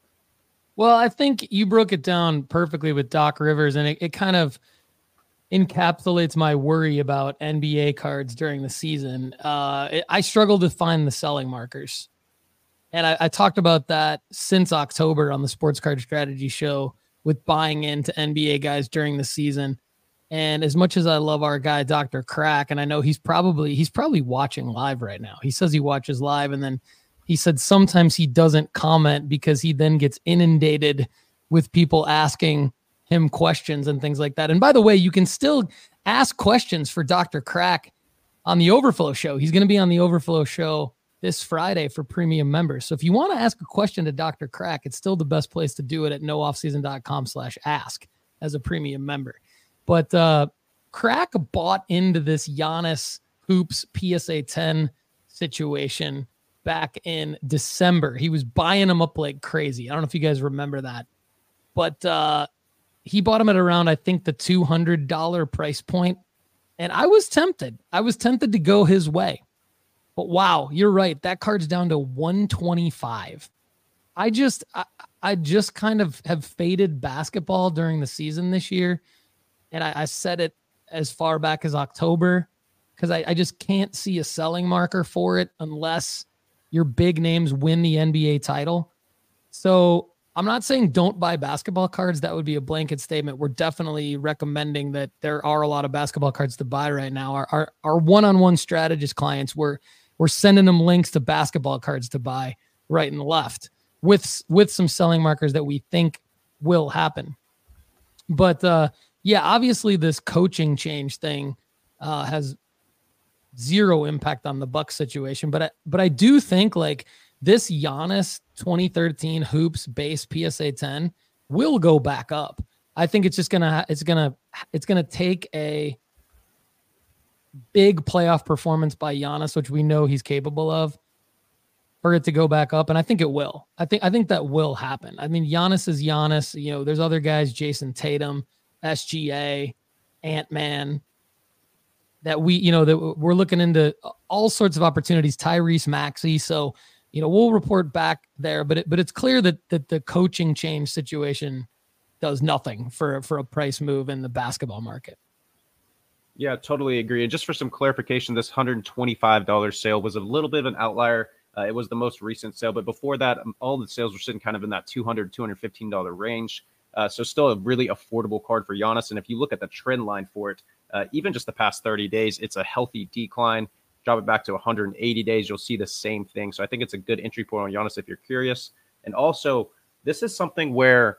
Well, I think you broke it down perfectly with Doc Rivers, and it, it kind of encapsulates my worry about N B A cards during the season. Uh, it, I struggle to find the selling markers. And I, I talked about that since October on the Sports Card Strategy Show with buying into N B A guys during the season. And as much as I love our guy, Doctor Crack, and I know he's probably he's probably watching live right now. He says he watches live, and then he said sometimes he doesn't comment because he then gets inundated with people asking him questions and things like that. And by the way, you can still ask questions for Doctor Crack on the Overflow Show. He's going to be on the Overflow Show this Friday for premium members. So if you want to ask a question to Doctor Crack, it's still the best place to do it at nooffseason.com slash ask as a premium member. But uh, Crack bought into this Giannis Hoops P S A ten situation back in December. He was buying them up like crazy. I don't know if you guys remember that. But uh, he bought them at around, I think, the two hundred dollars price point. And I was tempted. I was tempted to go his way. But wow, you're right. That card's down to one twenty-five. I just, I, I just kind of have faded basketball during the season this year. And I, I said it as far back as October because I, I just can't see a selling marker for it unless your big names win the N B A title. So I'm not saying don't buy basketball cards. That would be a blanket statement. We're definitely recommending that there are a lot of basketball cards to buy right now. Our our, our one-on-one strategist clients, we're, we're sending them links to basketball cards to buy right and left with, with some selling markers that we think will happen. But, uh, yeah, obviously this coaching change thing uh, has zero impact on the Bucks situation, but I, but I do think like this Giannis twenty thirteen Hoops base P S A ten will go back up. I think it's just gonna it's gonna it's gonna take a big playoff performance by Giannis, which we know he's capable of, for it to go back up, and I think it will. I think I think that will happen. I mean, Giannis is Giannis. You know, there's other guys, Jason Tatum, S G A, Ant-Man, that we, you know, that we're looking into all sorts of opportunities, Tyrese Maxey. So, you know, we'll report back there, but it, but it's clear that, that the coaching change situation does nothing for, for a price move in the basketball market. Yeah, totally agree. And just for some clarification, this one hundred twenty-five dollars sale was a little bit of an outlier. Uh, it was the most recent sale, but before that, um, all the sales were sitting kind of in that two hundred dollars, two hundred fifteen dollars range. Uh, so still a really affordable card for Giannis. And if you look at the trend line for it, uh, even just the past thirty days, it's a healthy decline. Drop it back to one hundred eighty days, you'll see the same thing. So I think it's a good entry point on Giannis if you're curious. And also, this is something where,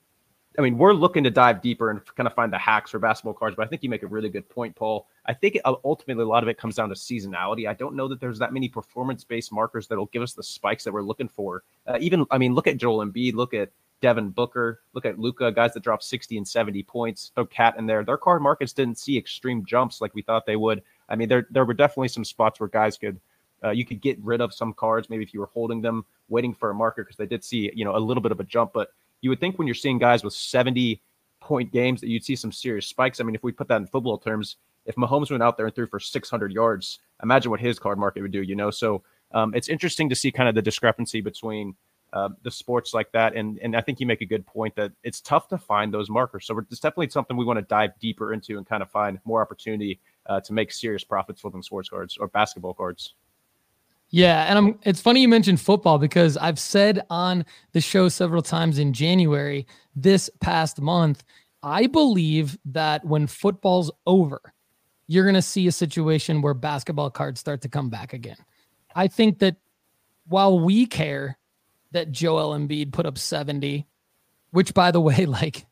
I mean, we're looking to dive deeper and kind of find the hacks for basketball cards, but I think you make a really good point, Paul. I think it, ultimately a lot of it comes down to seasonality. I don't know that there's that many performance-based markers that'll give us the spikes that we're looking for. Uh, even, I mean, look at Joel Embiid, look at Devin Booker, look at Luka, guys that drop sixty and seventy points, throw Cat in there. Their card markets didn't see extreme jumps like we thought they would. I mean, there there were definitely some spots where guys could, uh, you could get rid of some cards, maybe if you were holding them, waiting for a marker, because they did see, you know, a little bit of a jump. But you would think when you're seeing guys with seventy point games that you'd see some serious spikes. I mean, if we put that in football terms, if Mahomes went out there and threw for six hundred yards, imagine what his card market would do, you know? So um, it's interesting to see kind of the discrepancy between uh, the sports like that. And, and I think you make a good point that it's tough to find those markers. So it's definitely something we want to dive deeper into and kind of find more opportunity uh, to make serious profits flipping sports cards or basketball cards. Yeah, and I'm, it's funny you mentioned football because I've said on the show several times in January, this past month, I believe that when football's over, you're going to see a situation where basketball cards start to come back again. I think that while we care that Joel Embiid put up seventy, which, by the way, like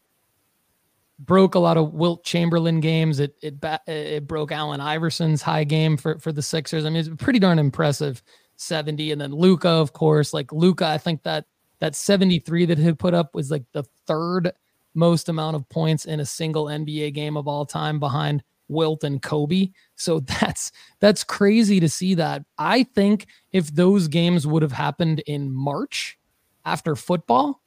broke a lot of Wilt Chamberlain games. It it it broke Allen Iverson's high game for, for the Sixers. I mean, it's pretty darn impressive, seventy. And then Luka, of course, like Luka, I think that that seventy-three that he put up was like the third most amount of points in a single N B A game of all time behind Wilt and Kobe. So that's that's crazy to see that. I think if those games would have happened in March after football,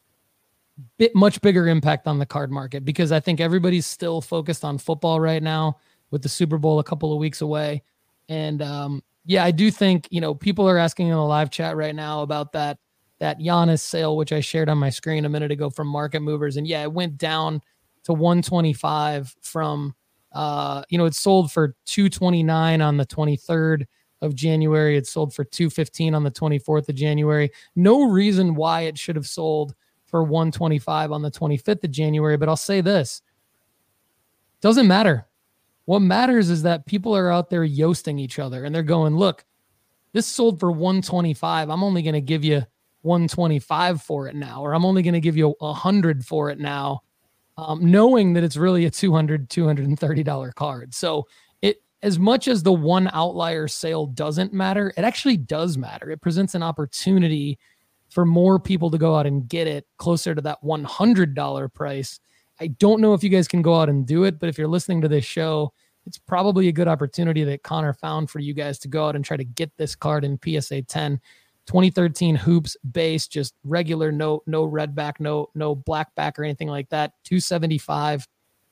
bit much bigger impact on the card market, because I think everybody's still focused on football right now with the Super Bowl a couple of weeks away. And um, yeah, I do think, you know, people are asking in the live chat right now about that, that Giannis sale, which I shared on my screen a minute ago from Market Movers. And yeah, it went down to one twenty-five from, uh, you know, it sold for two twenty-nine on the twenty-third of January. It sold for two fifteen on the twenty-fourth of January. No reason why it should have sold for one twenty-five on the twenty-fifth of January. But I'll say this, doesn't matter. What matters is that people are out there yoasting each other and they're going, look, this sold for one twenty-five. I'm only going to give you one twenty-five for it now, or I'm only going to give you a hundred for it now, um, knowing that it's really a two hundred, two hundred thirty dollars card. So it, as much as the one outlier sale doesn't matter, it actually does matter. It presents an opportunity for more people to go out and get it closer to that one hundred dollars price. I don't know if you guys can go out and do it, but if you're listening to this show, it's probably a good opportunity that Connor found for you guys to go out and try to get this card in P S A ten. twenty thirteen Hoops base, just regular, no no red back, no no black back or anything like that. two seventy-five.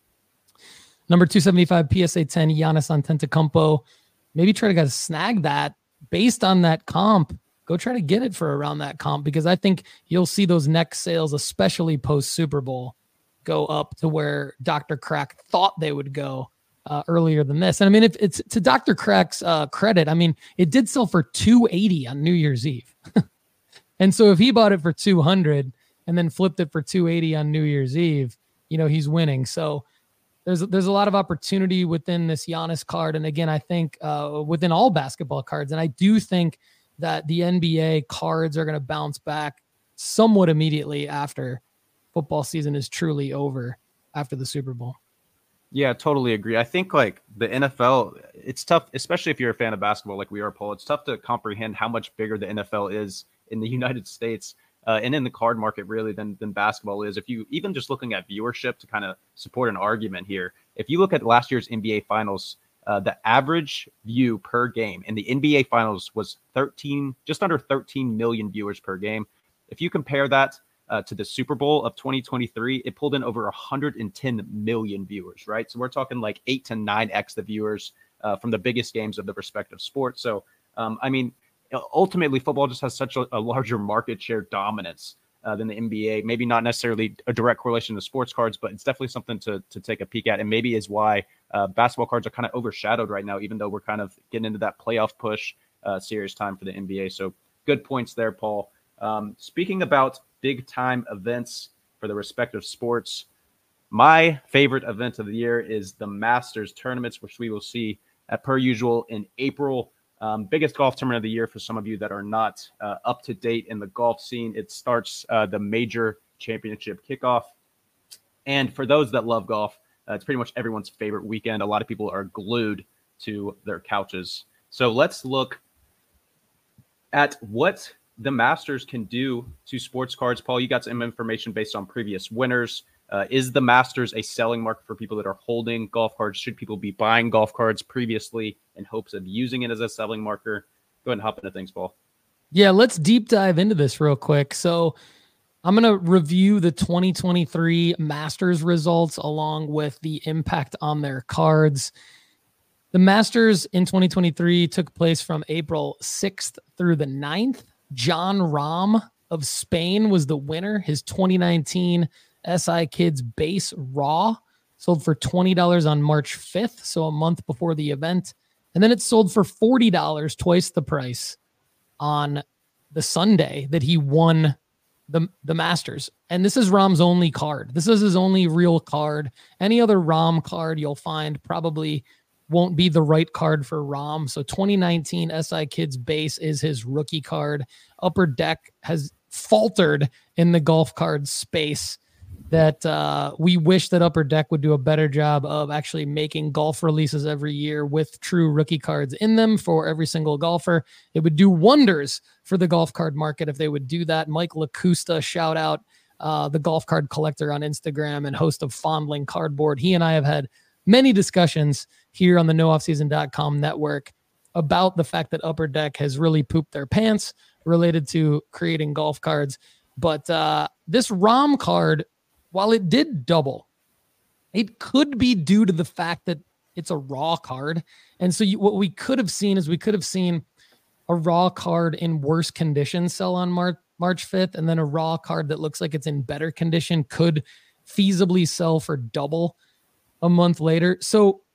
Number two seventy-five P S A ten, Giannis Antetokounmpo. Maybe try to guys snag that based on that comp. Go try to get it for around that comp, because I think you'll see those next sales, especially post Super Bowl, go up to where Doctor Crack thought they would go uh, earlier than this. And I mean, if it's to Doctor Crack's uh, credit, I mean, it did sell for two eighty on New Year's Eve. And so if he bought it for two hundred and then flipped it for two eighty on New Year's Eve, you know, he's winning. So there's, there's a lot of opportunity within this Giannis card. And again, I think uh, within all basketball cards, and I do think that the N B A cards are going to bounce back somewhat immediately after football season is truly over after the Super Bowl. Yeah, totally agree. I think like the N F L, it's tough, especially if you're a fan of basketball like we are, Paul. It's tough to comprehend how much bigger the N F L is in the United States uh, and in the card market really than, than basketball is. If you even just looking at viewership to kind of support an argument here, if you look at last year's N B A Finals, uh, the average view per game in the N B A Finals was thirteen, just under thirteen million viewers per game. If you compare that Uh, to the Super Bowl of twenty twenty-three, it pulled in over one hundred ten million viewers, right? So we're talking like eight to nine X the viewers uh, from the biggest games of the respective sport. So, um, I mean, ultimately, football just has such a, a larger market share dominance uh, than the N B A. Maybe not necessarily a direct correlation to sports cards, but it's definitely something to, to take a peek at. And maybe is why uh, basketball cards are kind of overshadowed right now, even though we're kind of getting into that playoff push uh, serious time for the N B A. So good points there, Paul. Um, speaking about big time events for the respective sports, my favorite event of the year is the Masters tournaments, which we will see at per usual in April. Um, biggest golf tournament of the year for some of you that are not uh, up to date in the golf scene. It starts uh, the major championship kickoff. And for those that love golf, uh, it's pretty much everyone's favorite weekend. A lot of people are glued to their couches. So let's look at what the Masters can do to sports cards. Paul, you got some information based on previous winners. Uh, is the Masters a selling market for people that are holding golf cards? Should people be buying golf cards previously in hopes of using it as a selling marker? Go ahead and hop into things, Paul. Yeah, let's deep dive into this real quick. So I'm going to review the twenty twenty-three Masters results along with the impact on their cards. The Masters in twenty twenty-three took place from April sixth through the ninth. Jon Rahm of Spain was the winner. His twenty nineteen S I Kids base raw sold for twenty dollars on March fifth, so a month before the event. And then it sold for forty dollars, twice the price, on the Sunday that he won the, the Masters. And this is Rahm's only card. This is his only real card. Any other Rahm card you'll find probably won't be the right card for Rahm. So twenty nineteen S I Kids base is his rookie card. Upper Deck has faltered in the golf card space that uh, we wish that Upper Deck would do a better job of actually making golf releases every year with true rookie cards in them for every single golfer. It would do wonders for the golf card market if they would do that. Mike LaCusta, shout out uh, the golf card collector on Instagram and host of Fondling Cardboard. He and I have had many discussions here on the no off season dot com network about the fact that Upper Deck has really pooped their pants related to creating golf cards. But uh, this Rahm card, while it did double, it could be due to the fact that it's a raw card. And so you, what we could have seen is we could have seen a raw card in worse condition sell on March, March fifth, and then a raw card that looks like it's in better condition could feasibly sell for double a month later. So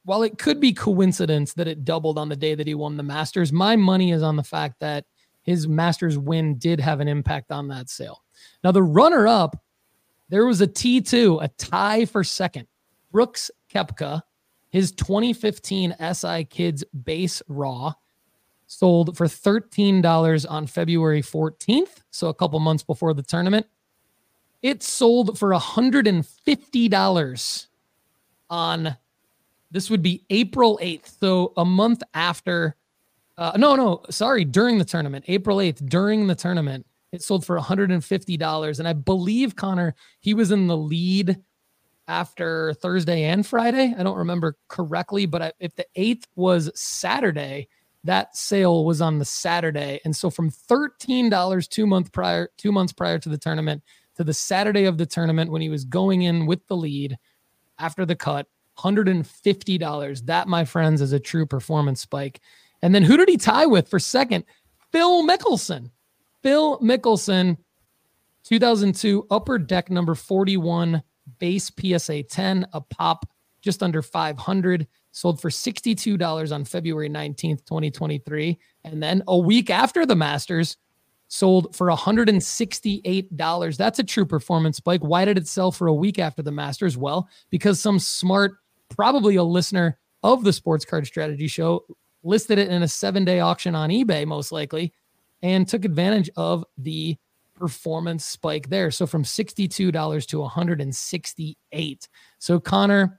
while it could be coincidence that it doubled on the day that he won the Masters, my money is on the fact that his Masters win did have an impact on that sale. Now, the runner-up, there was a T two, a tie for second. Brooks Koepka, his twenty fifteen S I Kids Base Raw, sold for thirteen dollars on February fourteenth, so a couple months before the tournament. It sold for one hundred fifty dollars on, this would be April eighth, so a month after, uh, no, no, sorry, during the tournament, April eighth, during the tournament, it sold for one hundred fifty dollars. And I believe, Connor, he was in the lead after Thursday and Friday. I don't remember correctly, but if the eighth was Saturday, that sale was on the Saturday. And so from thirteen dollars two month prior, two months prior to the tournament to the Saturday of the tournament when he was going in with the lead after the cut, one hundred fifty dollars. That, my friends, is a true performance spike. And then who did he tie with for second? Phil Mickelson. Phil Mickelson, two thousand two Upper Deck number forty-one base P S A ten, a pop just under five hundred, sold for sixty-two dollars on February nineteenth, twenty twenty-three. And then a week after the Masters, sold for one hundred sixty-eight dollars. That's a true performance spike. Why did it sell for a week after the Masters? Well, because some smart, probably a listener of the Sports Card Strategy Show, listed it in a seven-day auction on eBay, most likely, and took advantage of the performance spike there. So from sixty-two dollars to one hundred sixty-eight dollars. So Connor,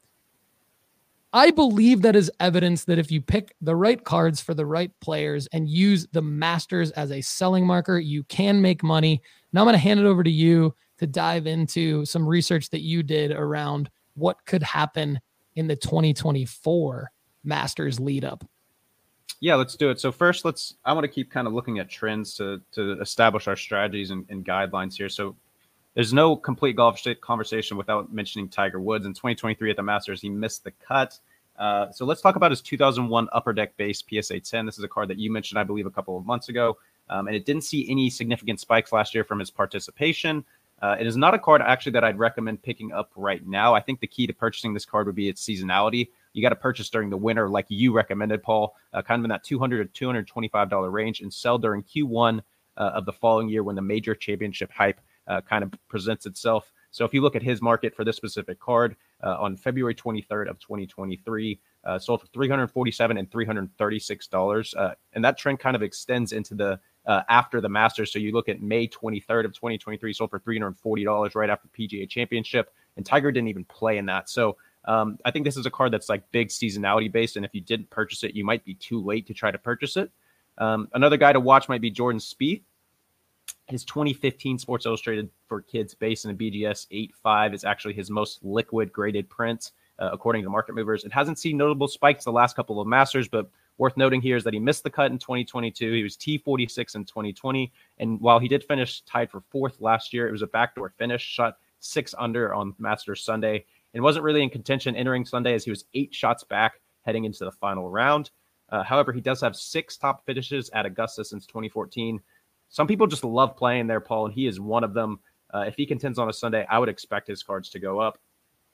I believe that is evidence that if you pick the right cards for the right players and use the Masters as a selling marker, you can make money. Now I'm going to hand it over to you to dive into some research that you did around what could happen in the twenty twenty-four Masters lead up. Yeah, let's do it. So first, let's. I want to keep kind of looking at trends to to establish our strategies and, and guidelines here. So there's no complete golf conversation without mentioning Tiger Woods. In twenty twenty-three at the Masters, he missed the cut. Uh, so let's talk about his two thousand one Upper Deck base P S A ten. This is a card that you mentioned, I believe, a couple of months ago, um, and it didn't see any significant spikes last year from his participation. Uh, it is not a card actually that I'd recommend picking up right now. I think the key to purchasing this card would be its seasonality. You got to purchase during the winter, like you recommended, Paul, uh, kind of in that two hundred dollars to two hundred twenty-five dollars range, and sell during Q one uh, of the following year when the major championship hype uh, kind of presents itself. So if you look at his market for this specific card uh, on February twenty-third of twenty twenty-three, uh, sold for three hundred forty-seven dollars and three hundred thirty-six dollars. Uh, and that trend kind of extends into the uh, after the Masters. So you look at May twenty-third of twenty twenty-three, sold for three hundred forty dollars right after P G A Championship. And Tiger didn't even play in that. So um, I think this is a card that's like big seasonality based. And if you didn't purchase it, you might be too late to try to purchase it. Um, another guy to watch might be Jordan Spieth. His twenty fifteen Sports Illustrated for Kids base in a B G S eight five is actually his most liquid graded print, uh, according to Market Movers. It hasn't seen notable spikes the last couple of Masters, but worth noting here is that he missed the cut in twenty twenty-two. He was T forty-six in twenty twenty. And while he did finish tied for fourth last year, it was a backdoor finish, shot six under on Masters Sunday, and wasn't really in contention entering Sunday as he was eight shots back heading into the final round. Uh, however, he does have six top finishes at Augusta since twenty fourteen. Some people just love playing there, Paul, and he is one of them. Uh, if he contends on a Sunday, I would expect his cards to go up.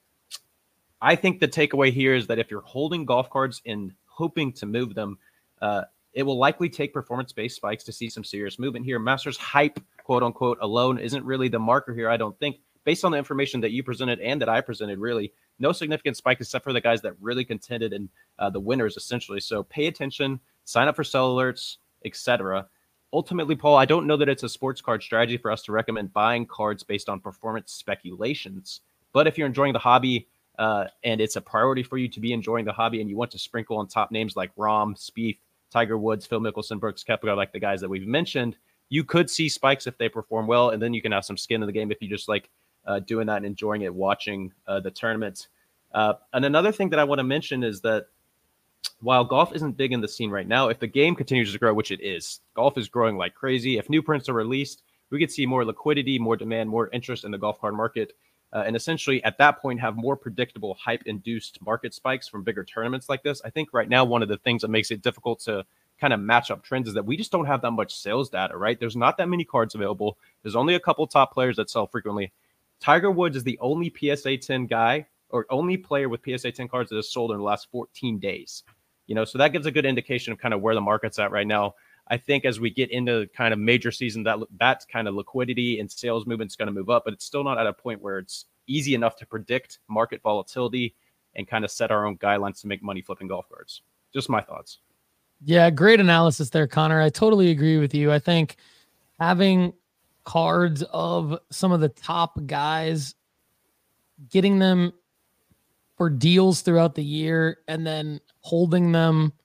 I think the takeaway here is that if you're holding golf cards and hoping to move them, uh, it will likely take performance-based spikes to see some serious movement here. Masters hype, quote-unquote, alone isn't really the marker here, I don't think. Based on the information that you presented and that I presented, really, no significant spike except for the guys that really contended and uh, the winners, essentially. So pay attention, sign up for sell alerts, et cetera. Ultimately, Paul, I don't know that it's a sports card strategy for us to recommend buying cards based on performance speculations. But if you're enjoying the hobby uh, and it's a priority for you to be enjoying the hobby and you want to sprinkle on top names like Rahm, Spieth, Tiger Woods, Phil Mickelson, Brooks Koepka, like the guys that we've mentioned, you could see spikes if they perform well, and then you can have some skin in the game if you just like uh, doing that and enjoying it, watching uh, the tournament. Uh, and another thing that I want to mention is that while golf isn't big in the scene right now, if the game continues to grow, which it is, golf is growing like crazy. If new prints are released, we could see more liquidity, more demand, more interest in the golf card market. Uh, and essentially at that point have more predictable hype-induced market spikes from bigger tournaments like this. I think right now one of the things that makes it difficult to kind of match up trends is that we just don't have that much sales data, right? There's not that many cards available. There's only a couple top players that sell frequently. Tiger Woods is the only P S A ten guy or only player with P S A ten cards that has sold in the last fourteen days. You know, so that gives a good indication of kind of where the market's at right now. I think as we get into kind of major season, that that kind of liquidity and sales movement is going to move up, but it's still not at a point where it's easy enough to predict market volatility and kind of set our own guidelines to make money flipping golf cards. Just my thoughts. Yeah, great analysis there, Connor. I totally agree with you. I think having cards of some of the top guys, getting them for deals throughout the year, and then holding them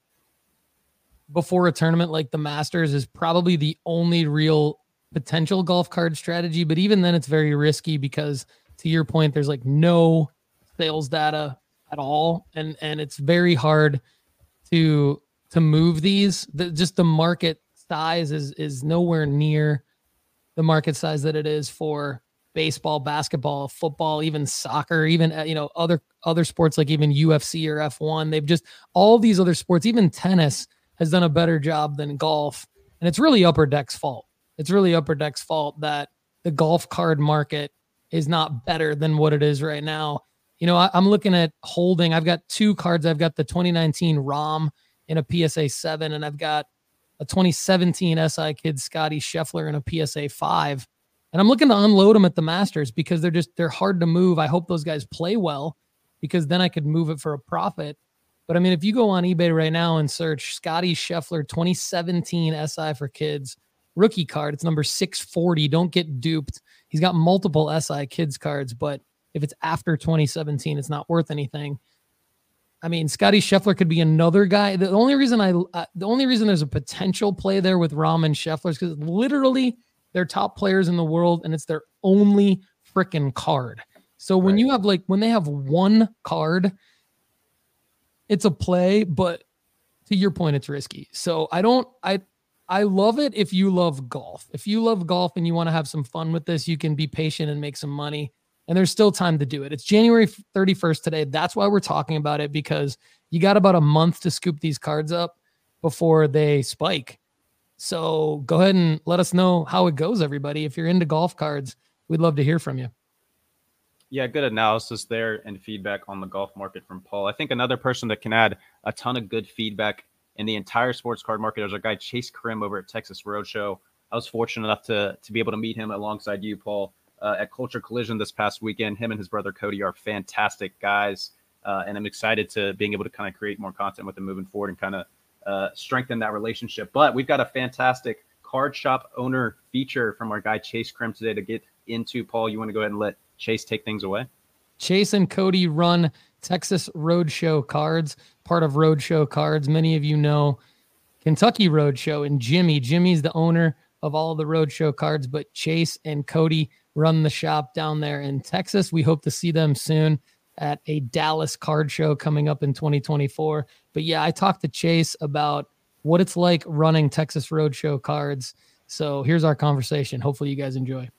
before a tournament like the Masters is probably the only real potential golf card strategy. But even then, it's very risky because, to your point, there's like no sales data at all, and and it's very hard to to move these. The, just the market size is is nowhere near the market size that it is for baseball, basketball, football, even soccer, even you know other other sports like even U F C or F one. They've just all these other sports, even tennis has done a better job than golf, and it's really Upper Deck's fault. It's really Upper Deck's fault that the golf card market is not better than what it is right now. You know, I, I'm looking at holding. I've got two cards. I've got the twenty nineteen ROM in a P S A seven, and I've got a twenty seventeen S I Kid Scotty Scheffler in a P S A five. And I'm looking to unload them at the Masters because they're just, they're hard to move. I hope those guys play well because then I could move it for a profit. But I mean, if you go on eBay right now and search Scotty Scheffler twenty seventeen S I for Kids rookie card, it's number six forty. Don't get duped. He's got multiple S I Kids cards, but if it's after twenty seventeen, it's not worth anything. I mean, Scotty Scheffler could be another guy. The only reason I, uh, the only reason there's a potential play there with Rahm and Scheffler is because literally they're top players in the world and it's their only freaking card. So when right. you have like, when they have one card, it's a play, but to your point, it's risky. So I don't, I, I love it if you love golf. If you love golf and you want to have some fun with this, you can be patient and make some money. And there's still time to do it. It's January thirty-first today. That's why we're talking about it, because you got about a month to scoop these cards up before they spike. So go ahead and let us know how it goes, everybody. If you're into golf cards, we'd love to hear from you. Yeah, good analysis there and feedback on the golf market from Paul. I think another person that can add a ton of good feedback in the entire sports card market is our guy Chase Krim over at Texas Roadshow. I was fortunate enough to, to be able to meet him alongside you, Paul, uh, at Culture Collision this past weekend. Him and his brother Cody are fantastic guys, uh, and I'm excited to being able to kind of create more content with them moving forward and kind of uh, strengthen that relationship. But we've got a fantastic card shop owner feature from our guy Chase Krim today to get into. Paul, you want to go ahead and let Chase take things away? Chase and Cody run Texas Roadshow Cards, part of Roadshow Cards. Many of you know Kentucky Roadshow and Jimmy. Jimmy's the owner of all the Roadshow Cards, but Chase and Cody run the shop down there in Texas. We hope to see them soon at a Dallas card show coming up in twenty twenty-four. But yeah, I talked to Chase about what it's like running Texas Roadshow Cards. So here's our conversation. Hopefully you guys enjoy.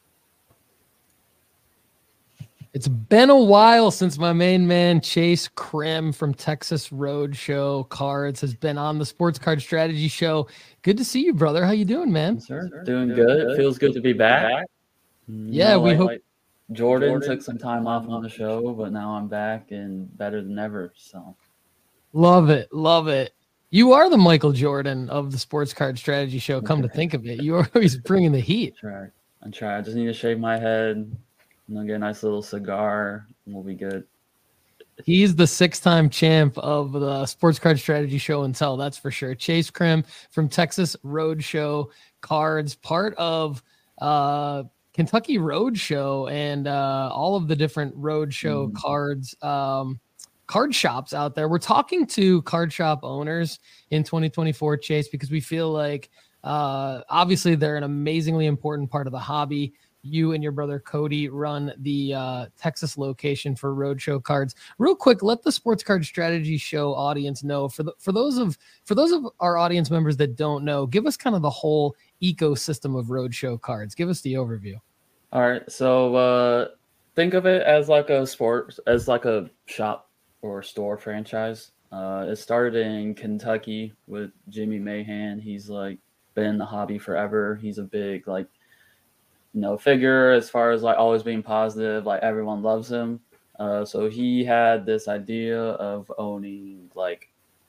It's been a while since my main man, Chase Krim from Texas Roadshow Cards, has been on the Sports Card Strategy Show. Good to see you, brother. How you doing, man? Yes, sir. Doing, doing good. good. It feels good to be back. Yeah, you know, we like, hope. Like Jordan, Jordan took some time off on the show, but now I'm back and better than ever. So love it. Love it. You are the Michael Jordan of the Sports Card Strategy Show. Come to think of it, you are always bringing the heat. I try. I try. I just need to shave my head. And I'll get a nice little cigar, and we'll be good. He's the six-time champ of the Sports Card Strategy Show and Tell, that's for sure. Chase Krim from Texas Roadshow Cards, part of uh, Kentucky Roadshow and uh, all of the different Roadshow mm-hmm. cards um, card shops out there. We're talking to card shop owners in twenty twenty-four, Chase, because we feel like uh, obviously they're an amazingly important part of the hobby. You and your brother Cody run the uh, Texas location for Roadshow Cards. Real quick, let the Sports Card Strategy Show audience know, for the, for those of for those of our audience members that don't know, give us kind of the whole ecosystem of Roadshow Cards. Give us the overview. All right, so uh, think of it as like a sport, as like a shop or store franchise. Uh, it started in Kentucky with Jimmy Mahan. He's like been in the hobby forever. He's a big like. you know, figure as far as like always being positive, like everyone loves him. Uh, so he had this idea of owning like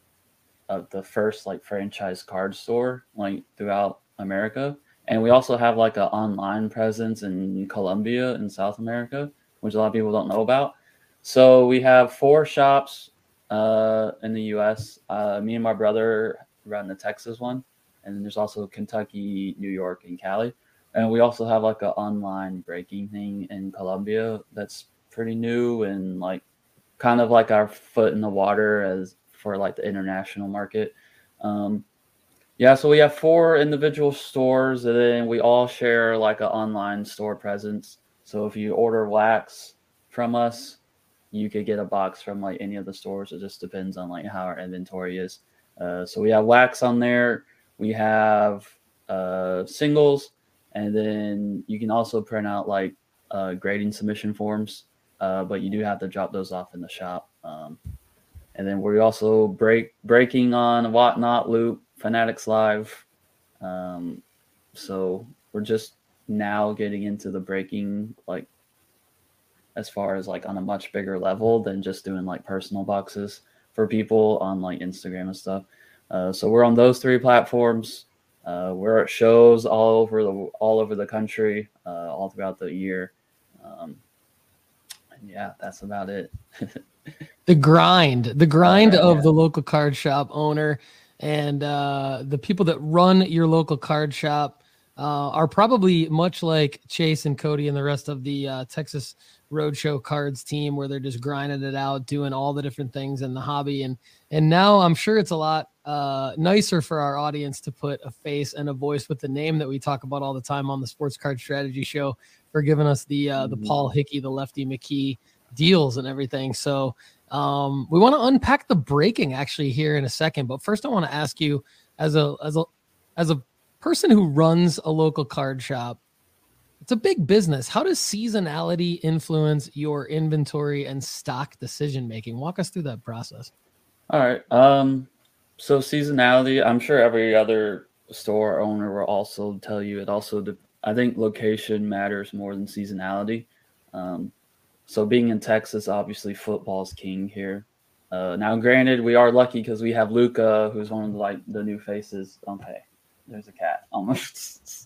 of the first like franchise card store like throughout America. And we also have like an online presence in Colombia in South America, which a lot of people don't know about. So we have four shops uh, in the U S. Uh, me and my brother run the Texas one. And then there's also Kentucky, New York, and Cali. And we also have like an online breaking thing in Colombia that's pretty new and like kind of like our foot in the water as for like the international market. Um, yeah, so we have four individual stores, and then we all share like an online store presence. So if you order wax from us, you could get a box from like any of the stores. It just depends on like how our inventory is. Uh, so we have wax on there. We have uh, singles, and then you can also print out like uh, grading submission forms, uh, but you do have to drop those off in the shop. Um, and then we also break breaking on Whatnot, Loop, Fanatics Live. Um, so we're just now getting into the breaking, like as far as like on a much bigger level than just doing like personal boxes for people on like Instagram and stuff. Uh, so we're on those three platforms. Uh, we're at shows all over the all over the country, uh, all throughout the year. Um, and yeah, that's about it. The grind, the grind Yeah. of the local card shop owner and uh, the people that run your local card shop uh, are probably much like Chase and Cody and the rest of the uh, Texas Roadshow Cards team, where they're just grinding it out, doing all the different things in the hobby. And and now I'm sure it's a lot uh, nicer for our audience to put a face and a voice with the name that we talk about all the time on the Sports Card Strategy Show, for giving us the uh, the Paul Hickey, the Lefty McKee deals and everything. So um, we want to unpack the breaking actually here in a second. But first, I want to ask you, as a as a as a person who runs a local card shop, it's a big business. How does seasonality influence your inventory and stock decision making? Walk us through that process. All right. Um, so seasonality, I'm sure every other store owner will also tell you it also, de- I think location matters more than seasonality. Um, so being in Texas, obviously football's king here. Uh, now, granted, we are lucky because we have Luka, who's one of the, like the new faces. Okay, there's a cat almost.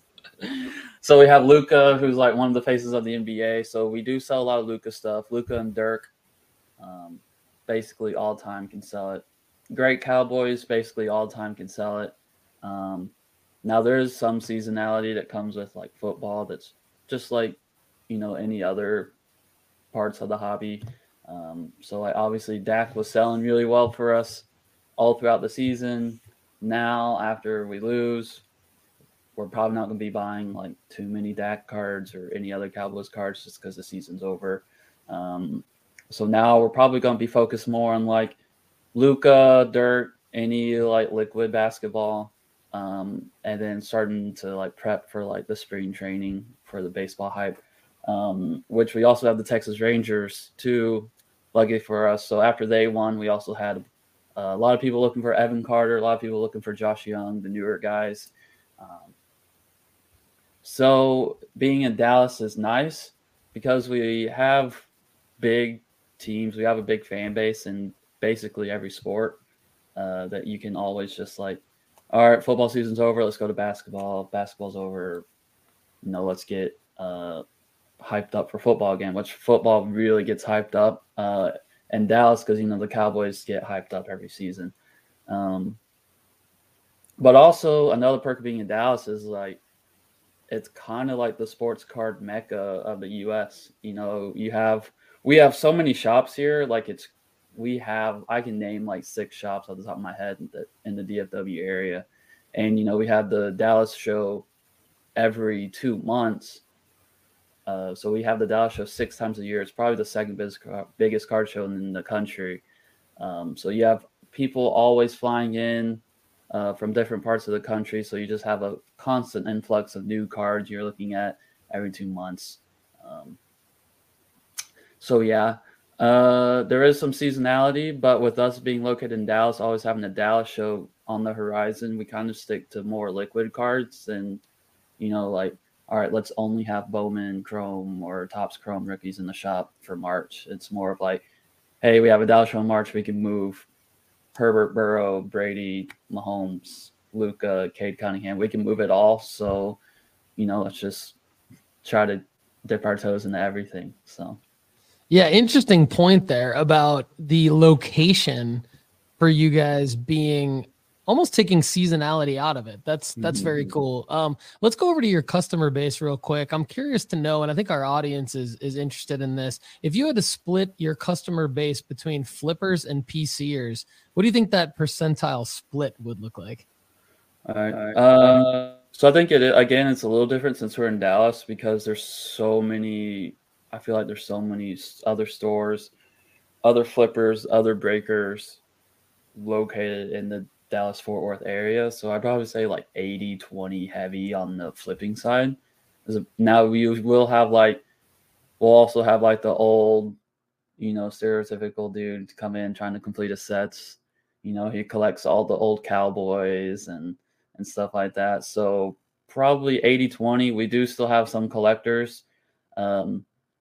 So we have Luka, who's like one of the faces of the N B A. So we do sell a lot of Luka stuff. Luka and Dirk, um, basically all time can sell it. Great Cowboys, basically all time can sell it. Um, now there is some seasonality that comes with like football. That's just like, you know, any other parts of the hobby. Um, so like obviously Dak was selling really well for us all throughout the season. Now after we lose, we're probably not going to be buying like too many Dak cards or any other Cowboys cards just because the season's over. Um, so now we're probably going to be focused more on like Luka, Dirk, any like liquid basketball, um, and then starting to like prep for like the spring training for the baseball hype, um, which we also have the Texas Rangers too, lucky for us. So after they won, we also had uh, a lot of people looking for Evan Carter, a lot of people looking for Josh Young, the newer guys. Um, So being in Dallas is nice because we have big teams. We have a big fan base in basically every sport uh, that you can always just like, all right, football season's over. Let's go to basketball. Basketball's over. You know, let's get uh, hyped up for football again, which football really gets hyped up uh, in Dallas because, you know, the Cowboys get hyped up every season. Um, but also another perk of being in Dallas is like, it's kind of like the sports card mecca of the U S. You know, you have, we have so many shops here. Like it's, we have, I can name like six shops off the top of my head in the, in the D F W area. And, you know, we have the Dallas show every two months. Uh, so we have the Dallas show six times a year. It's probably the second biggest, biggest card show in the country. Um, so you have people always flying in Uh, from different parts of the country. So you just have a constant influx of new cards you're looking at every two months. Um, so yeah, uh, there is some seasonality, but with us being located in Dallas, always having a Dallas show on the horizon, we kind of stick to more liquid cards and, you know, like all right, let's only have Bowman Chrome or Topps Chrome rookies in the shop for March. It's more of like, hey, we have a Dallas show in March. We can move Herbert, Burrow, Brady, Mahomes, Luka, Cade Cunningham. We can move it all. So, you know, let's just try to dip our toes into everything. So, yeah, interesting point there about the location for you guys being almost taking seasonality out of it. That's that's very cool. Um, let's go over to your customer base real quick. I'm curious to know, and I think our audience is is interested in this. If you had to split your customer base between flippers and PCers, what do you think that percentile split would look like? All right. Uh, so I think it again, it's a little different since we're in Dallas because there's so many. I feel like there's so many other stores, other flippers, other breakers located in the Dallas-Fort Worth area. So I'd probably say like eighty twenty heavy on the flipping side. Now we will have like, we'll also have like the old, you know, stereotypical dude come in trying to complete his sets. You know, he collects all the old Cowboys and, and stuff like that. So probably eighty twenty. We do still have some collectors. Um,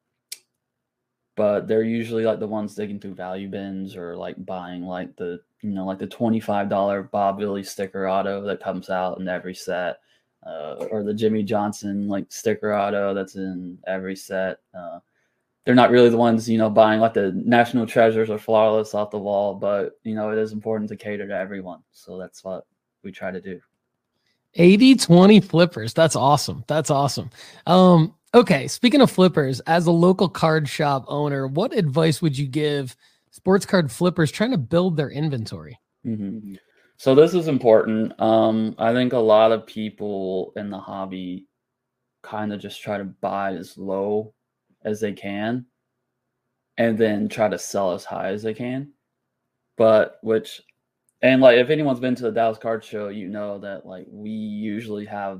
but they're usually like the ones digging through value bins or like buying like the, you know, like the twenty-five dollars Bob Willie sticker auto that comes out in every set, uh, or the Jimmy Johnson like sticker auto that's in every set. Uh, they're not really the ones, you know, buying like the National Treasures or Flawless off the wall, but, you know, it is important to cater to everyone. So that's what we try to do. eighty twenty flippers. That's awesome. That's awesome. Um, okay. Speaking of flippers, as a local card shop owner, what advice would you give sports card flippers trying to build their inventory? Mm-hmm. So this is important. Um, I think a lot of people in the hobby kind of just try to buy as low as they can and then try to sell as high as they can. But which, and like if anyone's been to the Dallas Card Show, you know that like we usually have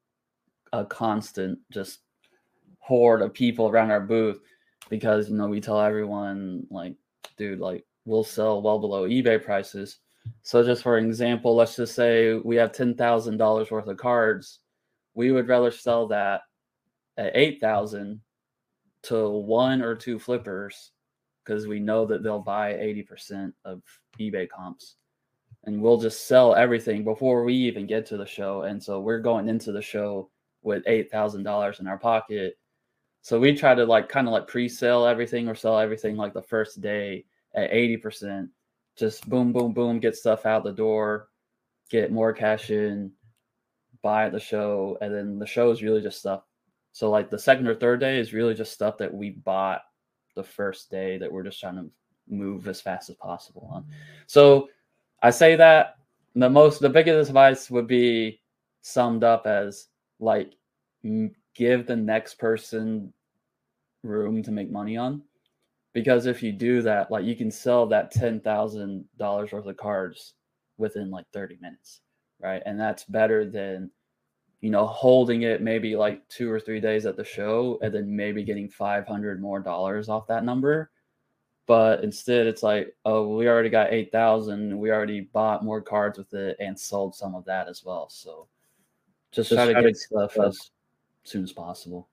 a constant just horde of people around our booth because, you know, we tell everyone like, dude, like we'll sell well below eBay prices. So just for example, let's just say we have ten thousand dollars worth of cards. We would rather sell that at eight thousand to one or two flippers because we know that they'll buy eighty percent of eBay comps. And we'll just sell everything before we even get to the show. And so we're going into the show with eight thousand dollars in our pocket. So we try to like kind of like pre-sell everything or sell everything like the first day at eighty percent. Just boom, boom, boom, get stuff out the door, get more cash in, buy at the show. And then the show is really just stuff. So like the second or third day is really just stuff that we bought the first day that we're just trying to move as fast as possible on. So I say that the most, the biggest advice would be summed up as like, give the next person room to make money on. Because if you do that, like you can sell that ten thousand dollars worth of cards within like thirty minutes, right? And that's better than, you know, holding it maybe like two or three days at the show and then maybe getting five hundred more dollars off that number. But instead it's like, oh, we already got eight thousand. We already bought more cards with it and sold some of that as well. So just, just try to get stuff as soon as possible.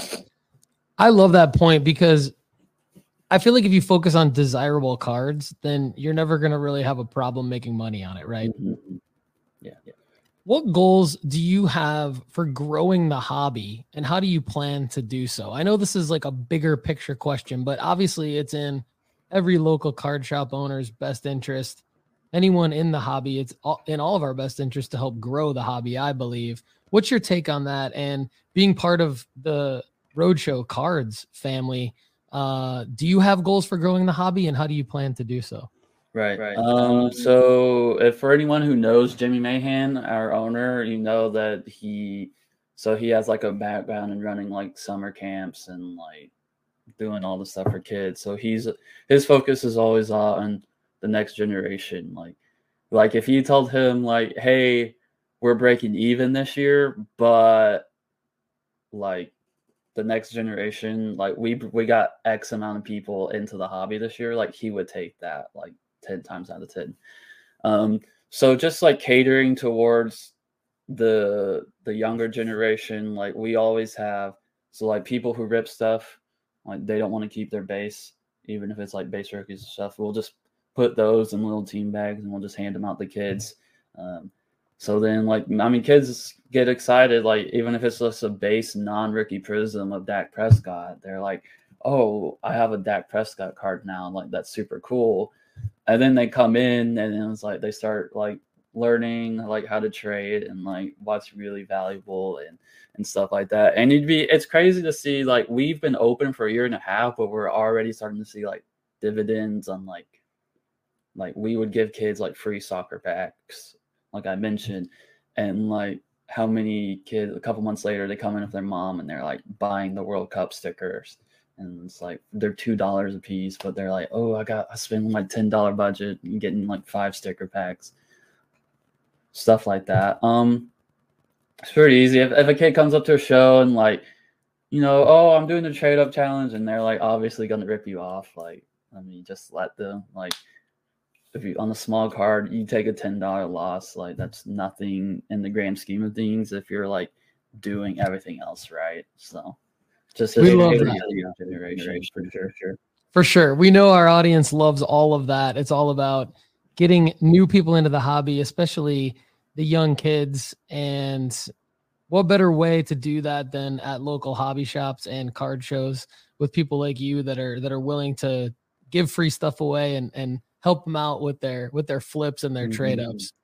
I love that point because I feel like if you focus on desirable cards, then you're never going to really have a problem making money on it, right? Mm-hmm. Yeah. yeah. What goals do you have for growing the hobby and how do you plan to do so? I know this is like a bigger picture question, but obviously it's in every local card shop owner's best interest. Anyone in the hobby, it's in all of our best interest to help grow the hobby, I believe. What's your take on that? And being part of the Roadshow Cards family, uh, do you have goals for growing the hobby and how do you plan to do so? Right. Right. Um, so if for anyone who knows Jimmy Mahan, our owner, you know that he, so he has like a background in running like summer camps and like doing all the stuff for kids. So he's, his focus is always on the next generation. Like, like if you told him like, hey, we're breaking even this year, but like the next generation, like we, we got X amount of people into the hobby this year. Like he would take that like ten times out of ten. Um, so just like catering towards the the younger generation, like we always have, so like people who rip stuff, like they don't want to keep their base, even if it's like base rookies and stuff. We'll just put those in little team bags and we'll just hand them out to kids. Um, so then, like, I mean, kids get excited, like, even if it's just a base non-rookie prism of Dak Prescott, they're like, oh, I have a Dak Prescott card now. Like, that's super cool. And then they come in and then it's like they start, like, learning, like, how to trade and, like, what's really valuable and, and stuff like that. And it'd be, it's crazy to see, like, we've been open for a year and a half, but we're already starting to see, like, dividends on, like, like, we would give kids, like, free soccer packs, like I mentioned, and like how many kids a couple months later they come in with their mom and they're like buying the World Cup stickers, and it's like they're two dollars a piece, but they're like, oh, I got I spent my ten dollar budget and getting like five sticker packs, stuff like that. Um, it's pretty easy. If if a kid comes up to a show and like, you know, oh, I'm doing the trade up challenge, and they're like obviously gonna rip you off, like, I mean, just let them, like, if you on a small card, you take a ten dollar loss. Like, that's nothing in the grand scheme of things if you're like doing everything else right. So just we love that generation for sure, sure. For sure. We know our audience loves all of that. It's all about getting new people into the hobby, especially the young kids. And what better way to do that than at local hobby shops and card shows with people like you that are that are willing to give free stuff away and and help them out with their with their flips and their mm-hmm. trade ups.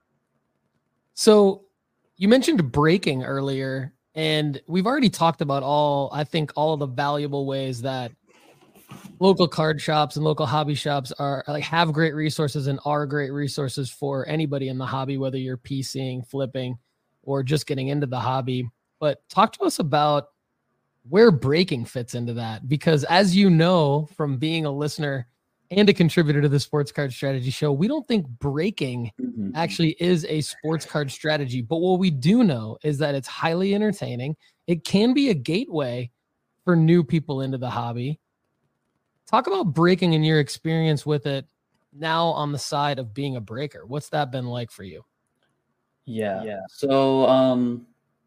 So you mentioned breaking earlier, and we've already talked about all, I think, all of the valuable ways that local card shops and local hobby shops are like have great resources and are great resources for anybody in the hobby, whether you're PCing, flipping, or just getting into the hobby. But talk to us about where breaking fits into that, because as you know from being a listener and a contributor to the Sports Card Strategy Show, we don't think breaking mm-hmm. actually is a sports card strategy. But what we do know is that it's highly entertaining. It can be a gateway for new people into the hobby. Talk about breaking and your experience with it now on the side of being a breaker. What's that been like for you? Yeah. Yeah. So um,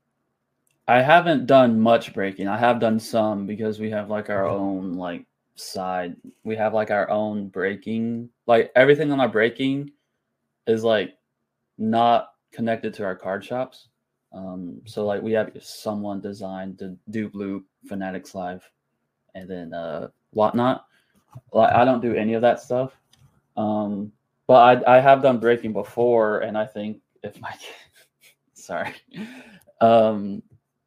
I haven't done much breaking. I have done some because we have like our own like side. We have like our own breaking, like everything on our breaking is like not connected to our card shops. Um, so like we have someone designed to do Blue Fanatics Live and then uh, whatnot. Like I don't do any of that stuff. Um, but I I have done breaking before, and I think if my sorry, um,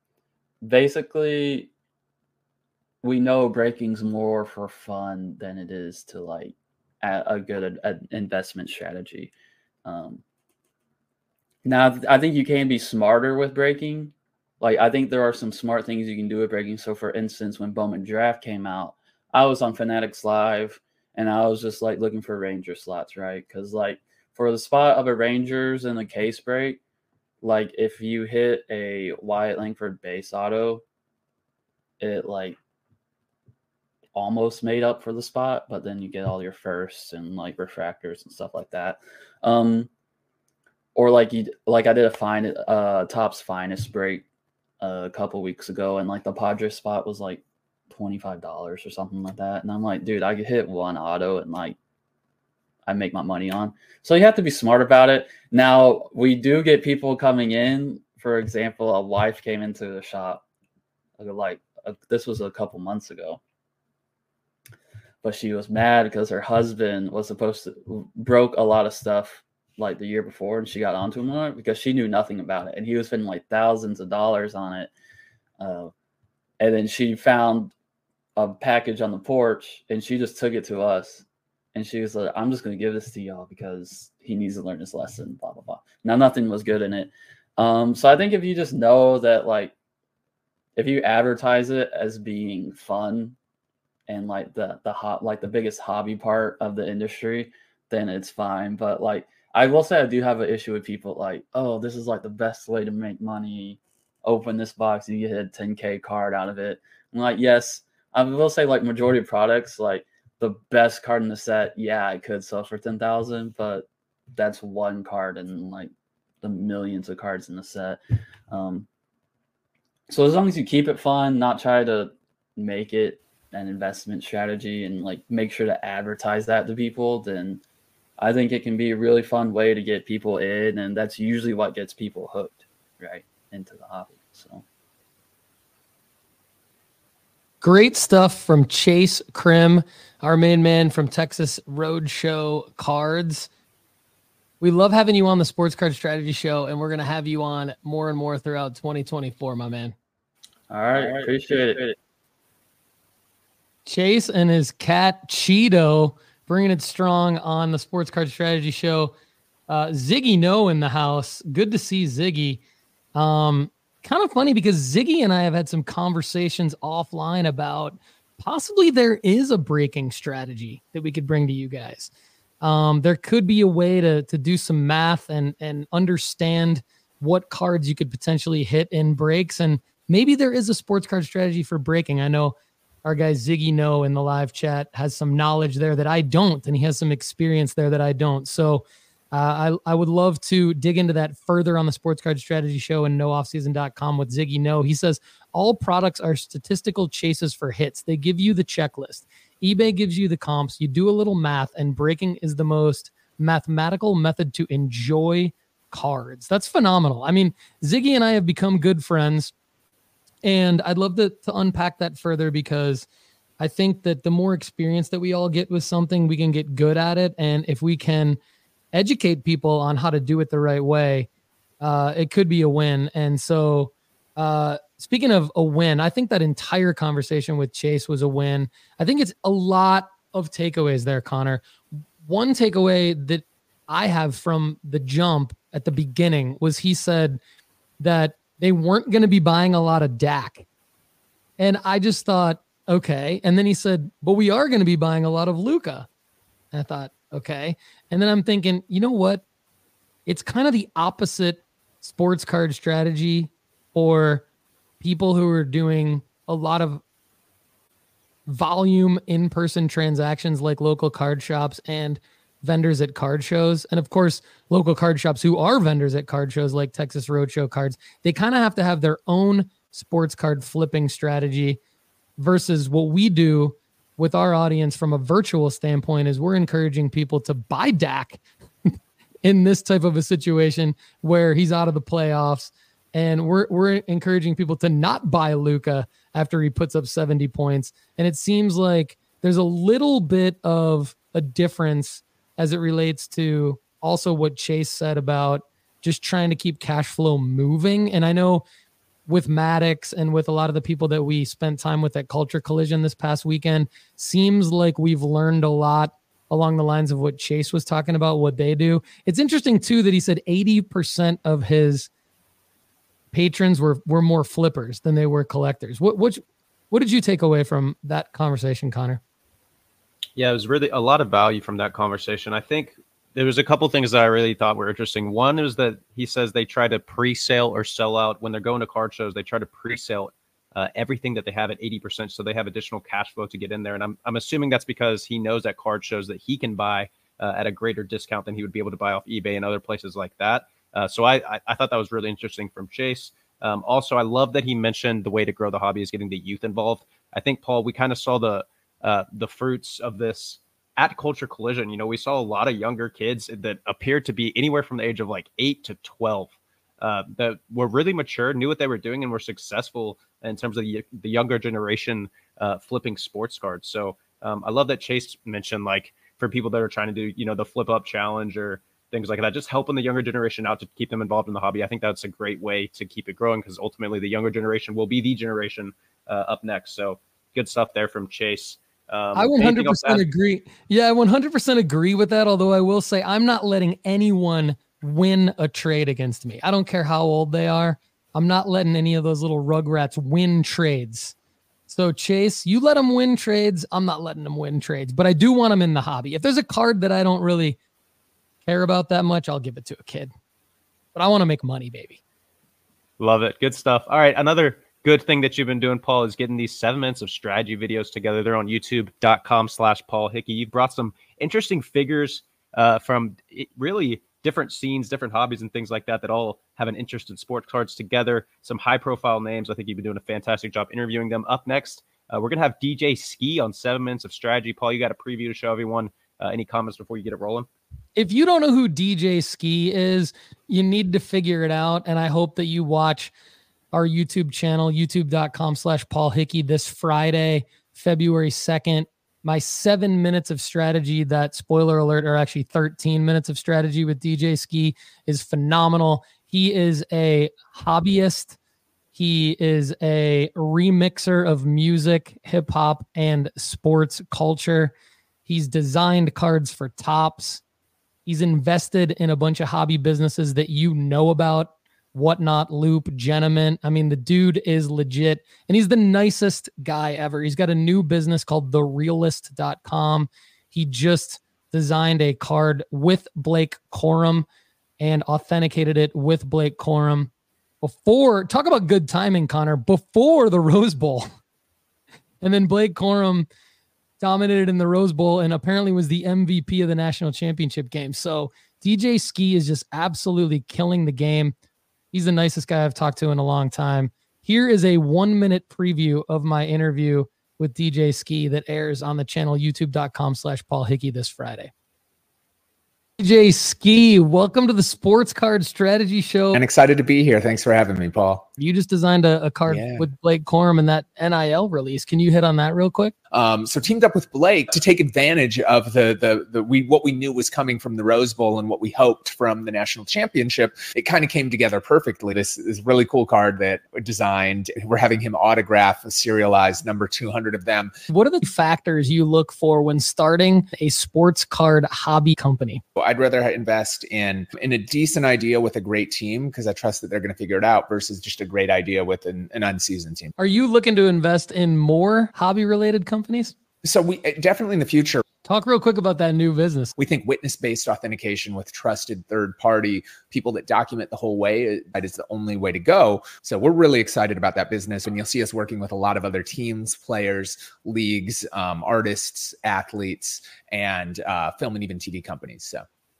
basically. We know breaking's more for fun than it is to like a, a good a, a investment strategy. Um, now, I think you can be smarter with breaking. Like, I think there are some smart things you can do with breaking. So, for instance, when Bowman Draft came out, I was on Fanatics Live, and I was just like looking for Ranger slots, right? Because like for the spot of a Rangers and a case break, like if you hit a Wyatt Langford base auto, it like almost made up for the spot, but then you get all your firsts and like refractors and stuff like that. Um, or like you, like I did a fine, uh, Topps Finest break uh, a couple weeks ago, and like the Padres spot was like twenty-five dollars or something like that. And I'm like, dude, I could hit one auto and like I make my money on. So you have to be smart about it. Now we do get people coming in. For example, a wife came into the shop like uh, this was a couple months ago. But she was mad because her husband was supposed to broke a lot of stuff like the year before, and she got onto him on it because she knew nothing about it, and he was spending like thousands of dollars on it. Uh, and then she found a package on the porch, and she just took it to us, and she was like, "I'm just going to give this to y'all because he needs to learn his lesson." Blah blah blah. Now nothing was good in it. Um, so I think if you just know that, like, if you advertise it as being fun and like the the hot like the biggest hobby part of the industry, then it's fine. But like I will say I do have an issue with people like, oh, this is like the best way to make money. Open this box and you get a ten K card out of it. I'm like, yes, I will say like majority of products, like the best card in the set, yeah, I could sell for ten thousand, but that's one card in like the millions of cards in the set. Um, so as long as you keep it fun, not try to make it an investment strategy and like make sure to advertise that to people, then I think it can be a really fun way to get people in. And that's usually what gets people hooked right into the hobby. So great stuff from Chase Krim, our main man from Texas Roadshow Cards. We love having you on the Sports Card Strategy Show, and we're going to have you on more and more throughout twenty twenty-four, my man. All right. All right appreciate, appreciate it. it. Chase and his cat Cheeto bringing it strong on the Sports Card Strategy Show. Uh, Ziggy No in the house. Good to see Ziggy. Um, kind of funny because Ziggy and I have had some conversations offline about possibly there is a breaking strategy that we could bring to you guys. Um, there could be a way to to do some math and and understand what cards you could potentially hit in breaks, and maybe there is a sports card strategy for breaking. I know our guy Ziggy No in the live chat has some knowledge there that I don't, and he has some experience there that I don't. So uh, I, I would love to dig into that further on the Sports Card Strategy Show and no off season dot com with Ziggy No. He says, all products are statistical chases for hits. They give you the checklist. eBay gives you the comps. You do a little math, and breaking is the most mathematical method to enjoy cards. That's phenomenal. I mean, Ziggy and I have become good friends, and I'd love to, to unpack that further because I think that the more experience that we all get with something, we can get good at it. And if we can educate people on how to do it the right way, uh, it could be a win. And so uh, speaking of a win, I think that entire conversation with Chase was a win. I think it's a lot of takeaways there, Connor. One takeaway that I have from the jump at the beginning was he said that they weren't going to be buying a lot of Dak. And I just thought, okay. And then he said, but we are going to be buying a lot of Luka. And I thought, okay. And then I'm thinking, you know what? It's kind of the opposite sports card strategy for people who are doing a lot of volume in-person transactions like local card shops and vendors at card shows. And of course, local card shops who are vendors at card shows like Texas Roadshow Cards, they kind of have to have their own sports card flipping strategy versus what we do with our audience from a virtual standpoint is we're encouraging people to buy Dak in this type of a situation where he's out of the playoffs. And we're we're encouraging people to not buy Luka after he puts up seventy points. And it seems like there's a little bit of a difference as it relates to also what Chase said about just trying to keep cash flow moving. And I know with Maddox and with a lot of the people that we spent time with at Culture Collision this past weekend, seems like we've learned a lot along the lines of what Chase was talking about, what they do. It's interesting too that he said eighty percent of his patrons were were more flippers than they were collectors. What what what did you take away from that conversation, Connor? Yeah, it was really a lot of value from that conversation. I think there was a couple things that I really thought were interesting. One is that he says they try to pre-sale or sell out when they're going to card shows. They try to pre-sale uh, everything that they have at eighty percent, so they have additional cash flow to get in there. And I'm I'm assuming that's because he knows at card shows that he can buy uh, at a greater discount than he would be able to buy off eBay and other places like that. Uh, so I, I I thought that was really interesting from Chase. Um, also, I love that he mentioned the way to grow the hobby is getting the youth involved. I think, Paul, we kind of saw the uh, the fruits of this at Culture Collision. You know, we saw a lot of younger kids that appeared to be anywhere from the age of like eight to twelve uh, that were really mature, knew what they were doing, and were successful in terms of the, the younger generation uh, flipping sports cards. So um, I love that Chase mentioned, like, for people that are trying to do, you know, the flip up challenge or things like that, just helping the younger generation out to keep them involved in the hobby. I think that's a great way to keep it growing because ultimately the younger generation will be the generation uh, up next. So good stuff there from Chase. Um, I one hundred percent agree. Yeah, I one hundred percent agree with that. Although I will say I'm not letting anyone win a trade against me. I don't care how old they are. I'm not letting any of those little rugrats win trades. So Chase, you let them win trades. I'm not letting them win trades, but I do want them in the hobby. If there's a card that I don't really care about that much, I'll give it to a kid. But I want to make money, baby. Love it. Good stuff. All right. Another good thing that you've been doing, Paul, is getting these seven minutes of strategy videos together. They're on youtube.com slash Paul Hickey. You've brought some interesting figures uh, from really different scenes, different hobbies and things like that that all have an interest in sports cards together. Some high-profile names. I think you've been doing a fantastic job interviewing them. Up next, uh, we're going to have D J Ski on seven Minutes of Strategy. Paul, you got a preview to show everyone. Uh, any comments before you get it rolling? If you don't know who D J Ski is, you need to figure it out, and I hope that you watch our YouTube channel, youtube.com slash Paul Hickey, this Friday, February second. My seven minutes of strategy, that spoiler alert, or actually thirteen minutes of strategy with D J Ski is phenomenal. He is a hobbyist. He is a remixer of music, hip hop, and sports culture. He's designed cards for Topps. He's invested in a bunch of hobby businesses that you know about. Whatnot, Loop, Gentleman. I mean, the dude is legit, and he's the nicest guy ever. He's got a new business called the realist dot com. He just designed a card with Blake Corum and authenticated it with Blake Corum before, talk about good timing, Connor, before the Rose Bowl. And then Blake Corum dominated in the Rose Bowl and apparently was the M V P of the national championship game. So D J Ski is just absolutely killing the game. He's the nicest guy I've talked to in a long time. Here is a one-minute preview of my interview with D J Ski that airs on the channel youtube.com slash Paul Hickey this Friday. D J Ski, welcome to the Sports Card Strategy Show. And excited to be here. Thanks for having me, Paul. You just designed a, a card yeah. with Blake Corum and that N I L release. Can you hit on that real quick? Um, so teamed up with Blake to take advantage of the the the we what we knew was coming from the Rose Bowl and what we hoped from the national championship. It kind of came together perfectly. This is really cool card that we designed. We're having him autograph a serialized number two hundred of them. What are the factors you look for when starting a sports card hobby company? I'd rather invest in in a decent idea with a great team because I trust that they're going to figure it out versus just a great idea with an, an unseasoned team. Are you looking to invest in more hobby-related companies? So we definitely in the future. Talk real quick about that new business. We think witness-based authentication with trusted third-party people that document the whole way, that is the only way to go. So we're really excited about that business. And you'll see us working with a lot of other teams, players, leagues, um, artists, athletes, and uh, film and even T V companies. So,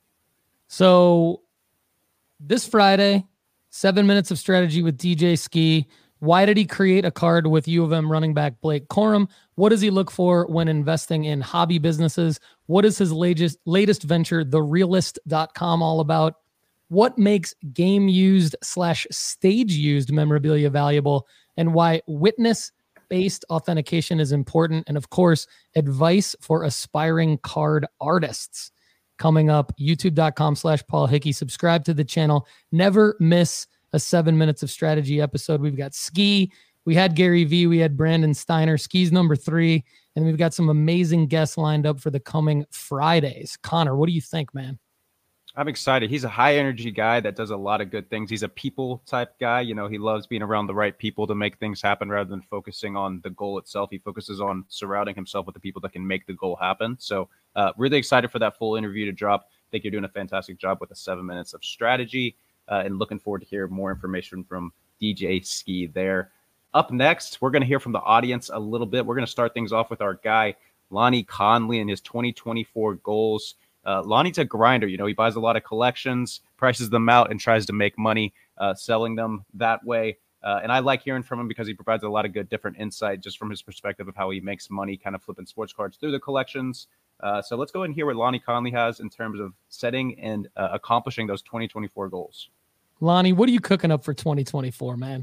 so this Friday, seven minutes of strategy with D J Ski. Why did he create a card with U of M running back Blake Corum? What does he look for when investing in hobby businesses? What is his latest latest venture, the realist dot com, all about? What makes game used slash stage used memorabilia valuable, and why witness-based authentication is important? And of course, advice for aspiring card artists. Coming up, youtube.com slash Paul Hickey. Subscribe to the channel. Never miss a seven minutes of strategy episode. We've got Ski. We had Gary V. We had Brandon Steiner. Ski's number three. And we've got some amazing guests lined up for the coming Fridays. Connor, what do you think, man? I'm excited. He's a high energy guy that does a lot of good things. He's a people type guy. You know, he loves being around the right people to make things happen rather than focusing on the goal itself. He focuses on surrounding himself with the people that can make the goal happen. So uh, really excited for that full interview to drop. I think you're doing a fantastic job with the seven minutes of strategy. Uh, and looking forward to hear more information from D J Ski there. Up next, we're going to hear from the audience a little bit. We're going to start things off with our guy, Lonnie Conley, and his twenty twenty-four goals. Uh, Lonnie's a grinder. You know, he buys a lot of collections, prices them out, and tries to make money uh, selling them that way. Uh, and I like hearing from him because he provides a lot of good different insight just from his perspective of how he makes money kind of flipping sports cards through the collections. Uh, so let's go ahead and hear what Lonnie Conley has in terms of setting and uh, accomplishing those twenty twenty-four goals. Lonnie, what are you cooking up for twenty twenty-four, man?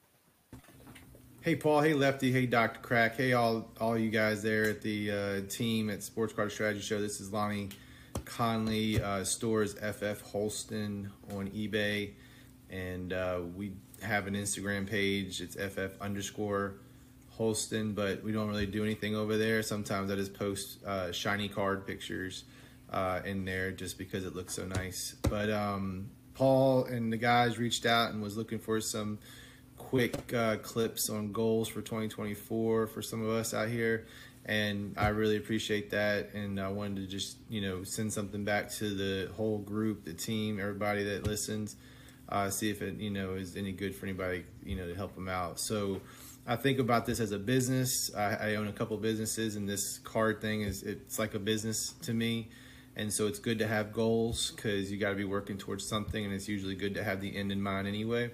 Hey, Paul. Hey, Lefty. Hey, Doctor Crack. Hey, all all you guys there at the uh, team at Sports Card Strategy Show. This is Lonnie Conley, uh, stores F F Holston on eBay. And uh, we have an Instagram page. It's F F underscore Holston, but we don't really do anything over there. Sometimes I just post uh, shiny card pictures uh, in there just because it looks so nice. But um, Paul and the guys reached out and was looking for some quick uh, clips on goals for twenty twenty-four for some of us out here. And I really appreciate that. And I wanted to just, you know, send something back to the whole group, the team, everybody that listens, uh, see if it, you know, is any good for anybody, you know, to help them out. So I think about this as a business. I, I own a couple businesses, and this card thing is, it's like a business to me. And so it's good to have goals because you got to be working towards something, and it's usually good to have the end in mind anyway.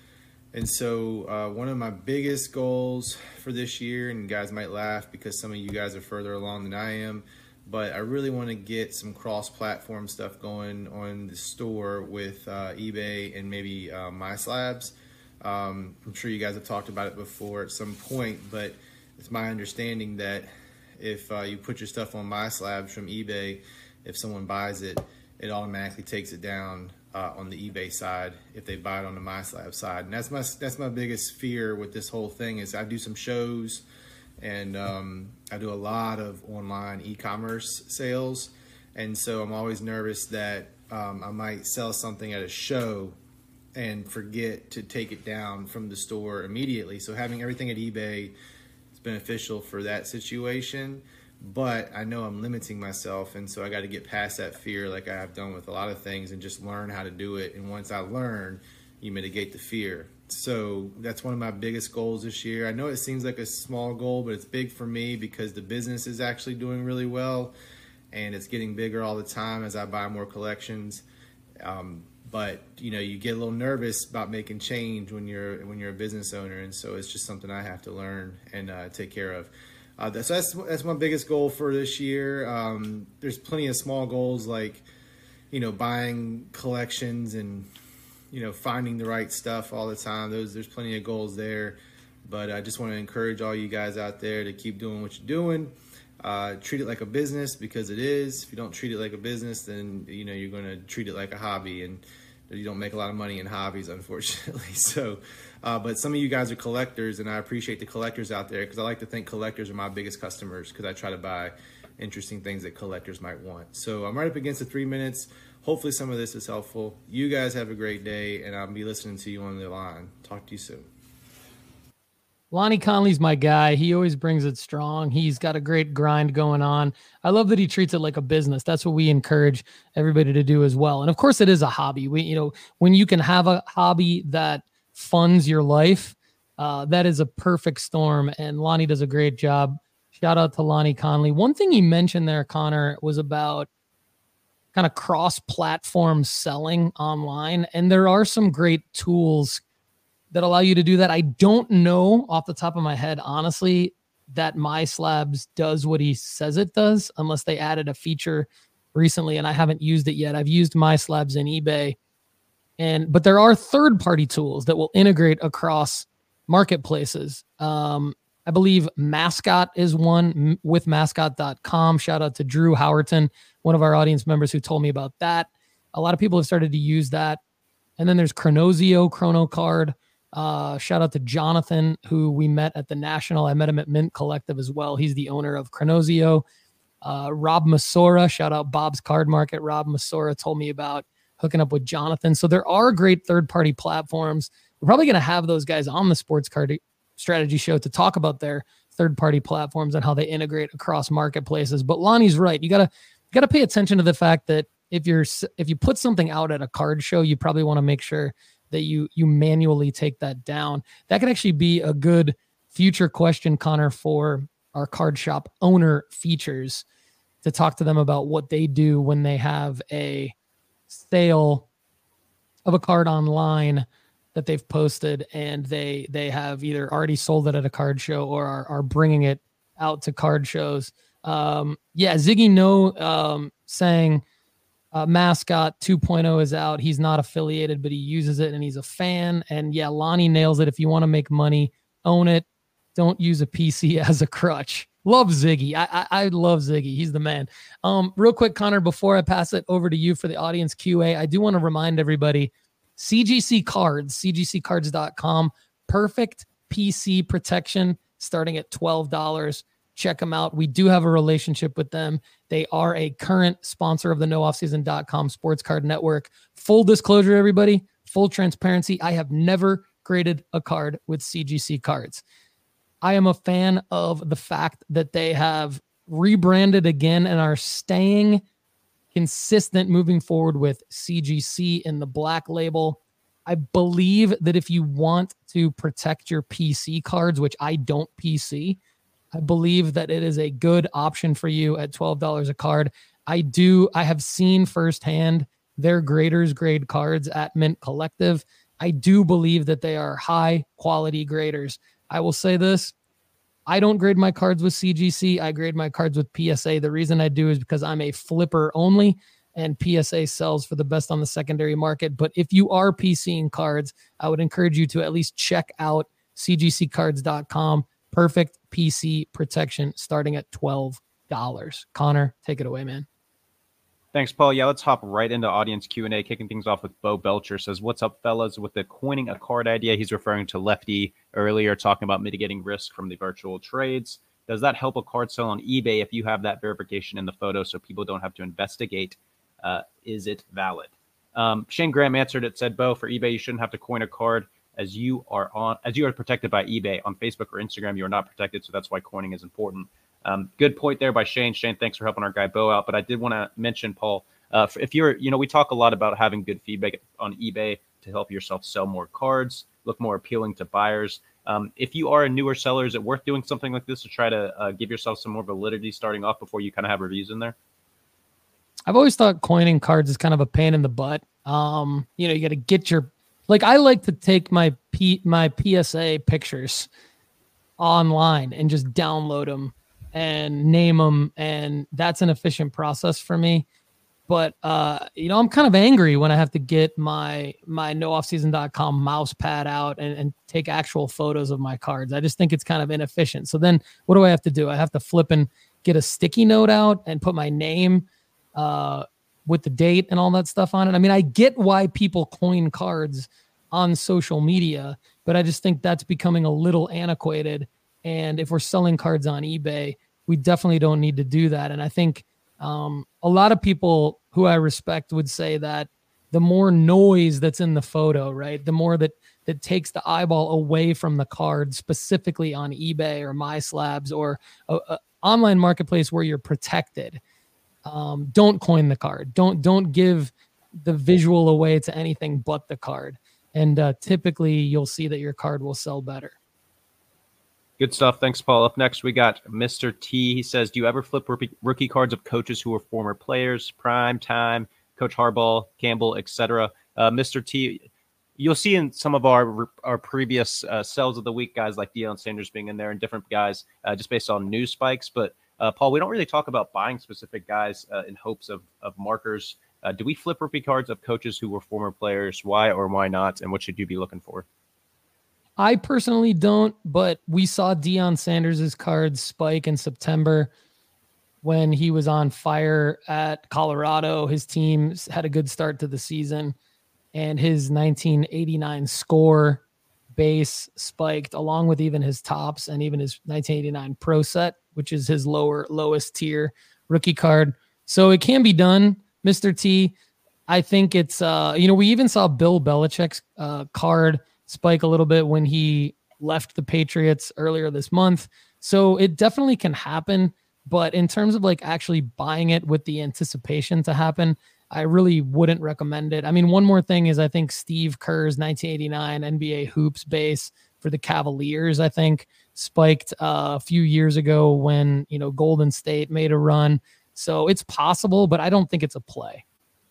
And so uh, one of my biggest goals for this year, and guys might laugh because some of you guys are further along than I am, but I really want to get some cross-platform stuff going on the store with uh, eBay and maybe uh, MySlabs. Um, I'm sure you guys have talked about it before at some point, but it's my understanding that if uh, you put your stuff on MySlabs from eBay, if someone buys it, it automatically takes it down uh, on the eBay side if they buy it on the MySlab side. And that's my that's my biggest fear with this whole thing is I do some shows and um, I do a lot of online e-commerce sales. And so I'm always nervous that um, I might sell something at a show and forget to take it down from the store immediately. So having everything at eBay is beneficial for that situation. But I know I'm limiting myself, and so I got to get past that fear like I have done with a lot of things and just learn how to do it. And once I learn, you mitigate the fear. So that's one of my biggest goals this year. I know it seems like a small goal, but it's big for me because the business is actually doing really well, and it's getting bigger all the time as I buy more collections. Um, but you know, you get a little nervous about making change when you're when you're a business owner, and so it's just something I have to learn and uh, take care of. Uh, that's, that's that's my biggest goal for this year. Um, there's plenty of small goals like, you know, buying collections and, you know, finding the right stuff all the time. Those there's plenty of goals there, but I just want to encourage all you guys out there to keep doing what you're doing. Uh, treat it like a business because it is. If you don't treat it like a business, then you know you're going to treat it like a hobby, and you don't make a lot of money in hobbies, unfortunately. So, uh, but some of you guys are collectors, and I appreciate the collectors out there because I like to think collectors are my biggest customers because I try to buy interesting things that collectors might want. So I'm right up against the three minutes. Hopefully some of this is helpful. You guys have a great day, and I'll be listening to you on the line. Talk to you soon. Lonnie Conley's my guy. He always brings it strong. He's got a great grind going on. I love that he treats it like a business. That's what we encourage everybody to do as well. And of course it is a hobby. We, you know, when you can have a hobby that funds your life, uh, that is a perfect storm. And Lonnie does a great job. Shout out to Lonnie Conley. One thing he mentioned there, Connor, was about kind of cross-platform selling online. And there are some great tools that allow you to do that. I don't know off the top of my head, honestly, that MySlabs does what he says it does, unless they added a feature recently, and I haven't used it yet. I've used MySlabs in eBay, and but there are third-party tools that will integrate across marketplaces. Um, I believe Mascot is one with mascot dot com. Shout out to Drew Howerton, one of our audience members who told me about that. A lot of people have started to use that. And then there's Chronozio, ChronoCard. Uh, shout out to Jonathan, who we met at the National. I met him at Mint Collective as well. He's the owner of Chronozio. Uh, Rob Masora, shout out Bob's Card Market. Rob Masora told me about hooking up with Jonathan. So there are great third-party platforms. We're probably going to have those guys on the Sports Card Strategy Show to talk about their third-party platforms and how they integrate across marketplaces. But Lonnie's right. You gotta you gotta pay attention to the fact that if you're if you put something out at a card show, you probably want to make sure that you you manually take that down. That could actually be a good future question, Connor, for our card shop owner features, to talk to them about what they do when they have a sale of a card online that they've posted and they they have either already sold it at a card show or are, are bringing it out to card shows. Um, yeah, Ziggy No um, saying, Uh, Mascot two point oh is out. He's not affiliated, but he uses it and he's a fan. And yeah, Lonnie nails it. If you want to make money, own it. Don't use a P C as a crutch. Love Ziggy. I, I I love Ziggy. He's the man. Um, real quick, Connor, before I pass it over to you for the audience Q A, I do want to remind everybody, C G C Cards, C G C cards dot com, perfect P C protection starting at twelve dollars. Check them out. We do have a relationship with them. They are a current sponsor of the no off season dot com Sports Card Network. Full disclosure, everybody, full transparency. I have never graded a card with C G C Cards. I am a fan of the fact that they have rebranded again and are staying consistent moving forward with C G C in the black label. I believe that if you want to protect your P C cards, which I don't P C, I believe that it is a good option for you at twelve dollars a card. I do, I have seen firsthand their graders grade cards at Mint Collective. I do believe that they are high quality graders. I will say this. I don't grade my cards with C G C. I grade my cards with P S A. The reason I do is because I'm a flipper only, and P S A sells for the best on the secondary market. But if you are PCing cards, I would encourage you to at least check out C G C cards dot com. Perfect P C protection starting at twelve dollars. Connor, take it away, man. Thanks, Paul. Yeah, let's hop right into audience Q and A, kicking things off with Bo Belcher. Says, what's up, fellas? With the coining a card idea, he's referring to Lefty earlier, talking about mitigating risk from the virtual trades. Does that help a card sell on eBay if you have that verification in the photo so people don't have to investigate? Uh, is it valid? Um, Shane Graham answered it, said, Bo, for eBay, you shouldn't have to coin a card as you are on as you are protected by eBay. On Facebook or Instagram, you are not protected, so that's why coining is important. Um, good point there by Shane. Shane, thanks for helping our guy Bo out. But I did want to mention, Paul, uh, if you're, you know, we talk a lot about having good feedback on eBay to help yourself sell more cards, look more appealing to buyers. Um, if you are a newer seller, is it worth doing something like this to try to uh, give yourself some more validity starting off before you kind of have reviews in there? I've always thought coining cards is kind of a pain in the butt. Um, you know, you got to get your, like, I like to take my P, my P S A pictures online and just download them and name them, and that's an efficient process for me. But uh, you know, I'm kind of angry when I have to get my my no off season dot com mouse pad out and, and take actual photos of my cards. I just think it's kind of inefficient. So then what do I have to do? I have to flip and get a sticky note out and put my name uh, with the date and all that stuff on it. I mean, I get why people coin cards on social media, but I just think that's becoming a little antiquated. And if we're selling cards on eBay, we definitely don't need to do that. And I think um, a lot of people who I respect would say that the more noise that's in the photo, right, the more that that takes the eyeball away from the card, specifically on eBay or MySlabs or a, a online marketplace where you're protected. Um, don't coin the card. Don't don't give the visual away to anything but the card. And uh, typically you'll see that your card will sell better. Good stuff. Thanks, Paul. Up next, we got Mister T. He says, do you ever flip rookie, rookie cards of coaches who were former players, prime time, Coach Harbaugh, Campbell, et cetera? Uh, Mister T, you'll see in some of our our previous uh, sells of the week, guys like Deion Sanders being in there and different guys uh, just based on news spikes. But, uh, Paul, we don't really talk about buying specific guys uh, in hopes of, of markers. Uh, do we flip rookie cards of coaches who were former players? Why or why not? And what should you be looking for? I personally don't, but we saw Deion Sanders' cards spike in September when he was on fire at Colorado. His team had a good start to the season, and his nineteen eighty-nine score base spiked along with even his tops and even his nineteen eighty-nine Pro Set, which is his lower lowest tier rookie card. So it can be done, Mister T. I think it's, uh, you know, we even saw Bill Belichick's uh, card spike a little bit when he left the Patriots earlier this month. So it definitely can happen. But in terms of like actually buying it with the anticipation to happen, I really wouldn't recommend it. I mean, one more thing is I think Steve Kerr's nineteen eighty-nine N B A hoops base for the Cavaliers, I think, spiked uh, a few years ago when, you know, Golden State made a run. So it's possible, but I don't think it's a play.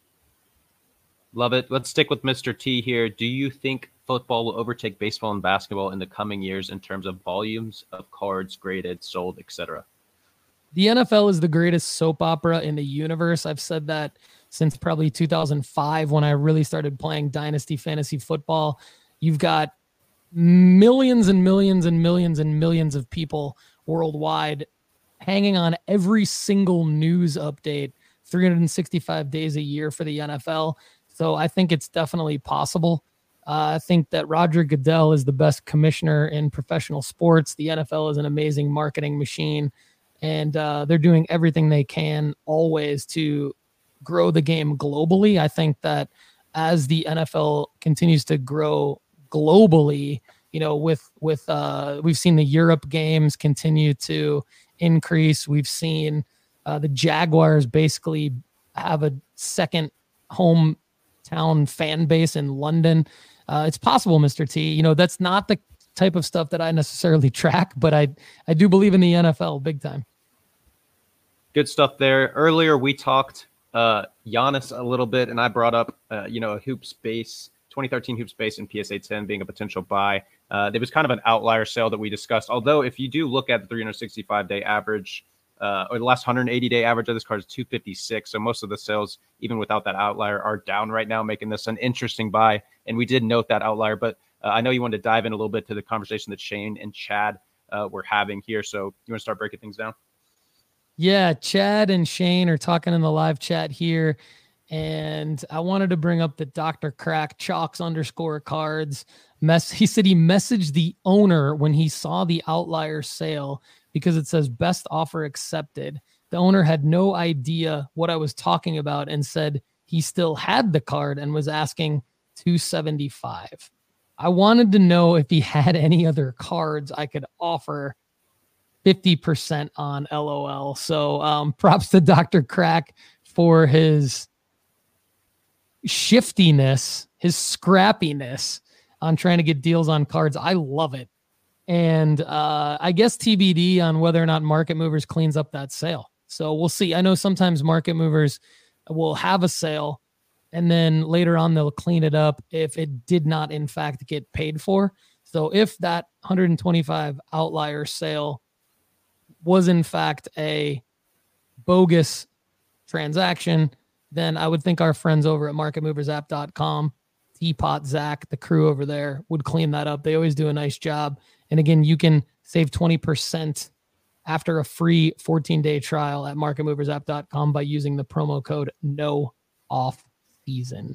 Love it. Let's stick with Mister T here. Do you think football will overtake baseball and basketball in the coming years in terms of volumes of cards graded, sold, et cetera? The N F L is the greatest soap opera in the universe. I've said that since probably two thousand five when I really started playing Dynasty Fantasy Football. You've got millions and millions and millions and millions of people worldwide hanging on every single news update three hundred sixty-five days a year for the N F L. So I think it's definitely possible. Uh, I think that Roger Goodell is the best commissioner in professional sports. The N F L is an amazing marketing machine, and uh, they're doing everything they can always to grow the game globally. I think that as the N F L continues to grow globally, you know, with, with uh, we've seen the Europe games continue to increase. We've seen uh, the Jaguars basically have a second hometown fan base in London. Uh, it's possible, Mister T. You know, that's not the type of stuff that I necessarily track, but I, I do believe in the N F L big time. Good stuff there. Earlier, we talked uh, Giannis a little bit, and I brought up, uh, you know, a Hoops base, twenty thirteen Hoops base and P S A ten being a potential buy. Uh, there was kind of an outlier sale that we discussed. Although, if you do look at the three hundred sixty-five day average, uh, or the last one hundred eighty day average of this card is two fifty-six. So most of the sales, even without that outlier, are down right now, making this an interesting buy. And we did note that outlier, but uh, I know you wanted to dive in a little bit to the conversation that Shane and Chad uh, were having here. So you want to start breaking things down? Yeah, Chad and Shane are talking in the live chat here, and I wanted to bring up the Doctor Crack Chalks underscore cards. Mess. He said he messaged the owner when he saw the outlier sale because it says best offer accepted. The owner had no idea what I was talking about and said he still had the card and was asking two seventy-five. I wanted to know if he had any other cards I could offer fifty percent on, LOL. So um, props to Doctor Crack for his shiftiness, his scrappiness on trying to get deals on cards. I love it. And uh, I guess T B D on whether or not Market Movers cleans up that sale. So we'll see. I know sometimes Market Movers will have a sale and then later on they'll clean it up if it did not in fact get paid for. So if that one hundred twenty-five outlier sale was in fact a bogus transaction, then I would think our friends over at market movers app dot com, Teapot, Zach, the crew over there would clean that up. They always do a nice job. And again, you can save twenty percent after a free fourteen day trial at market movers app dot com by using the promo code no off season.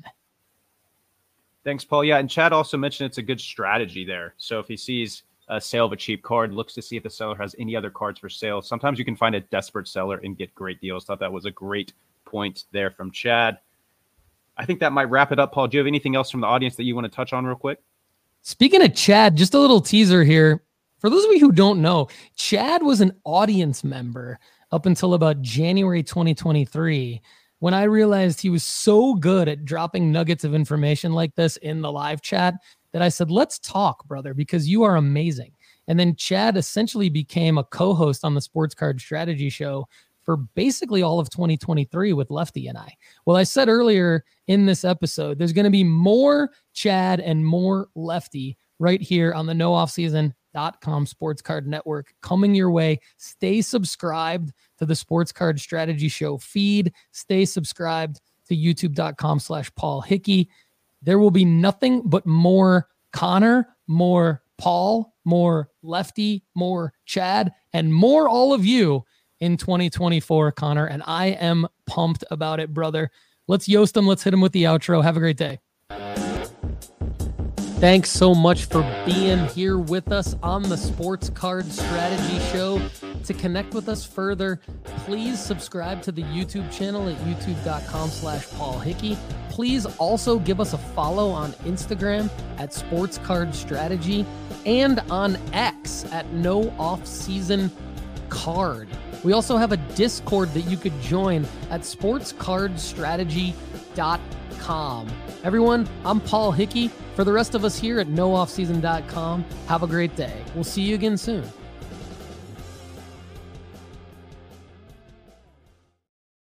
Thanks, Paul. Yeah, and Chad also mentioned it's a good strategy there. So if he sees a sale of a cheap card, looks to see if the seller has any other cards for sale. Sometimes you can find a desperate seller and get great deals. Thought that was a great point there from Chad. I think that might wrap it up. Paul, do you have anything else from the audience that you want to touch on real quick? Speaking of Chad, just a little teaser here. For those of you who don't know, Chad was an audience member up until about January twenty twenty-three, when I realized he was so good at dropping nuggets of information like this in the live chat that I said, let's talk, brother, because you are amazing. And then Chad essentially became a co-host on the Sports Card Strategy Show for basically all of twenty twenty-three with Lefty and I. Well, I said earlier in this episode, there's going to be more Chad and more Lefty right here on the no off season dot com Sports Card Network coming your way. Stay subscribed to the Sports Card Strategy Show feed. Stay subscribed to youtube dot com slash Paul Hickey. There will be nothing but more Connor, more Paul, more Lefty, more Chad, and more all of you in twenty twenty-four, Connor. And I am pumped about it, brother. Let's yoast them. Let's hit them with the outro. Have a great day. Thanks so much for being here with us on the Sports Card Strategy Show. To connect with us further, please subscribe to the YouTube channel at youtube dot com slash Paul Hickey. Please also give us a follow on Instagram at Sports Card Strategy and on X at No Off Season Card. We also have a Discord that you could join at sports card strategy dot com. Everyone, I'm Paul Hickey. For the rest of us here at no off season dot com, have a great day. We'll see you again soon.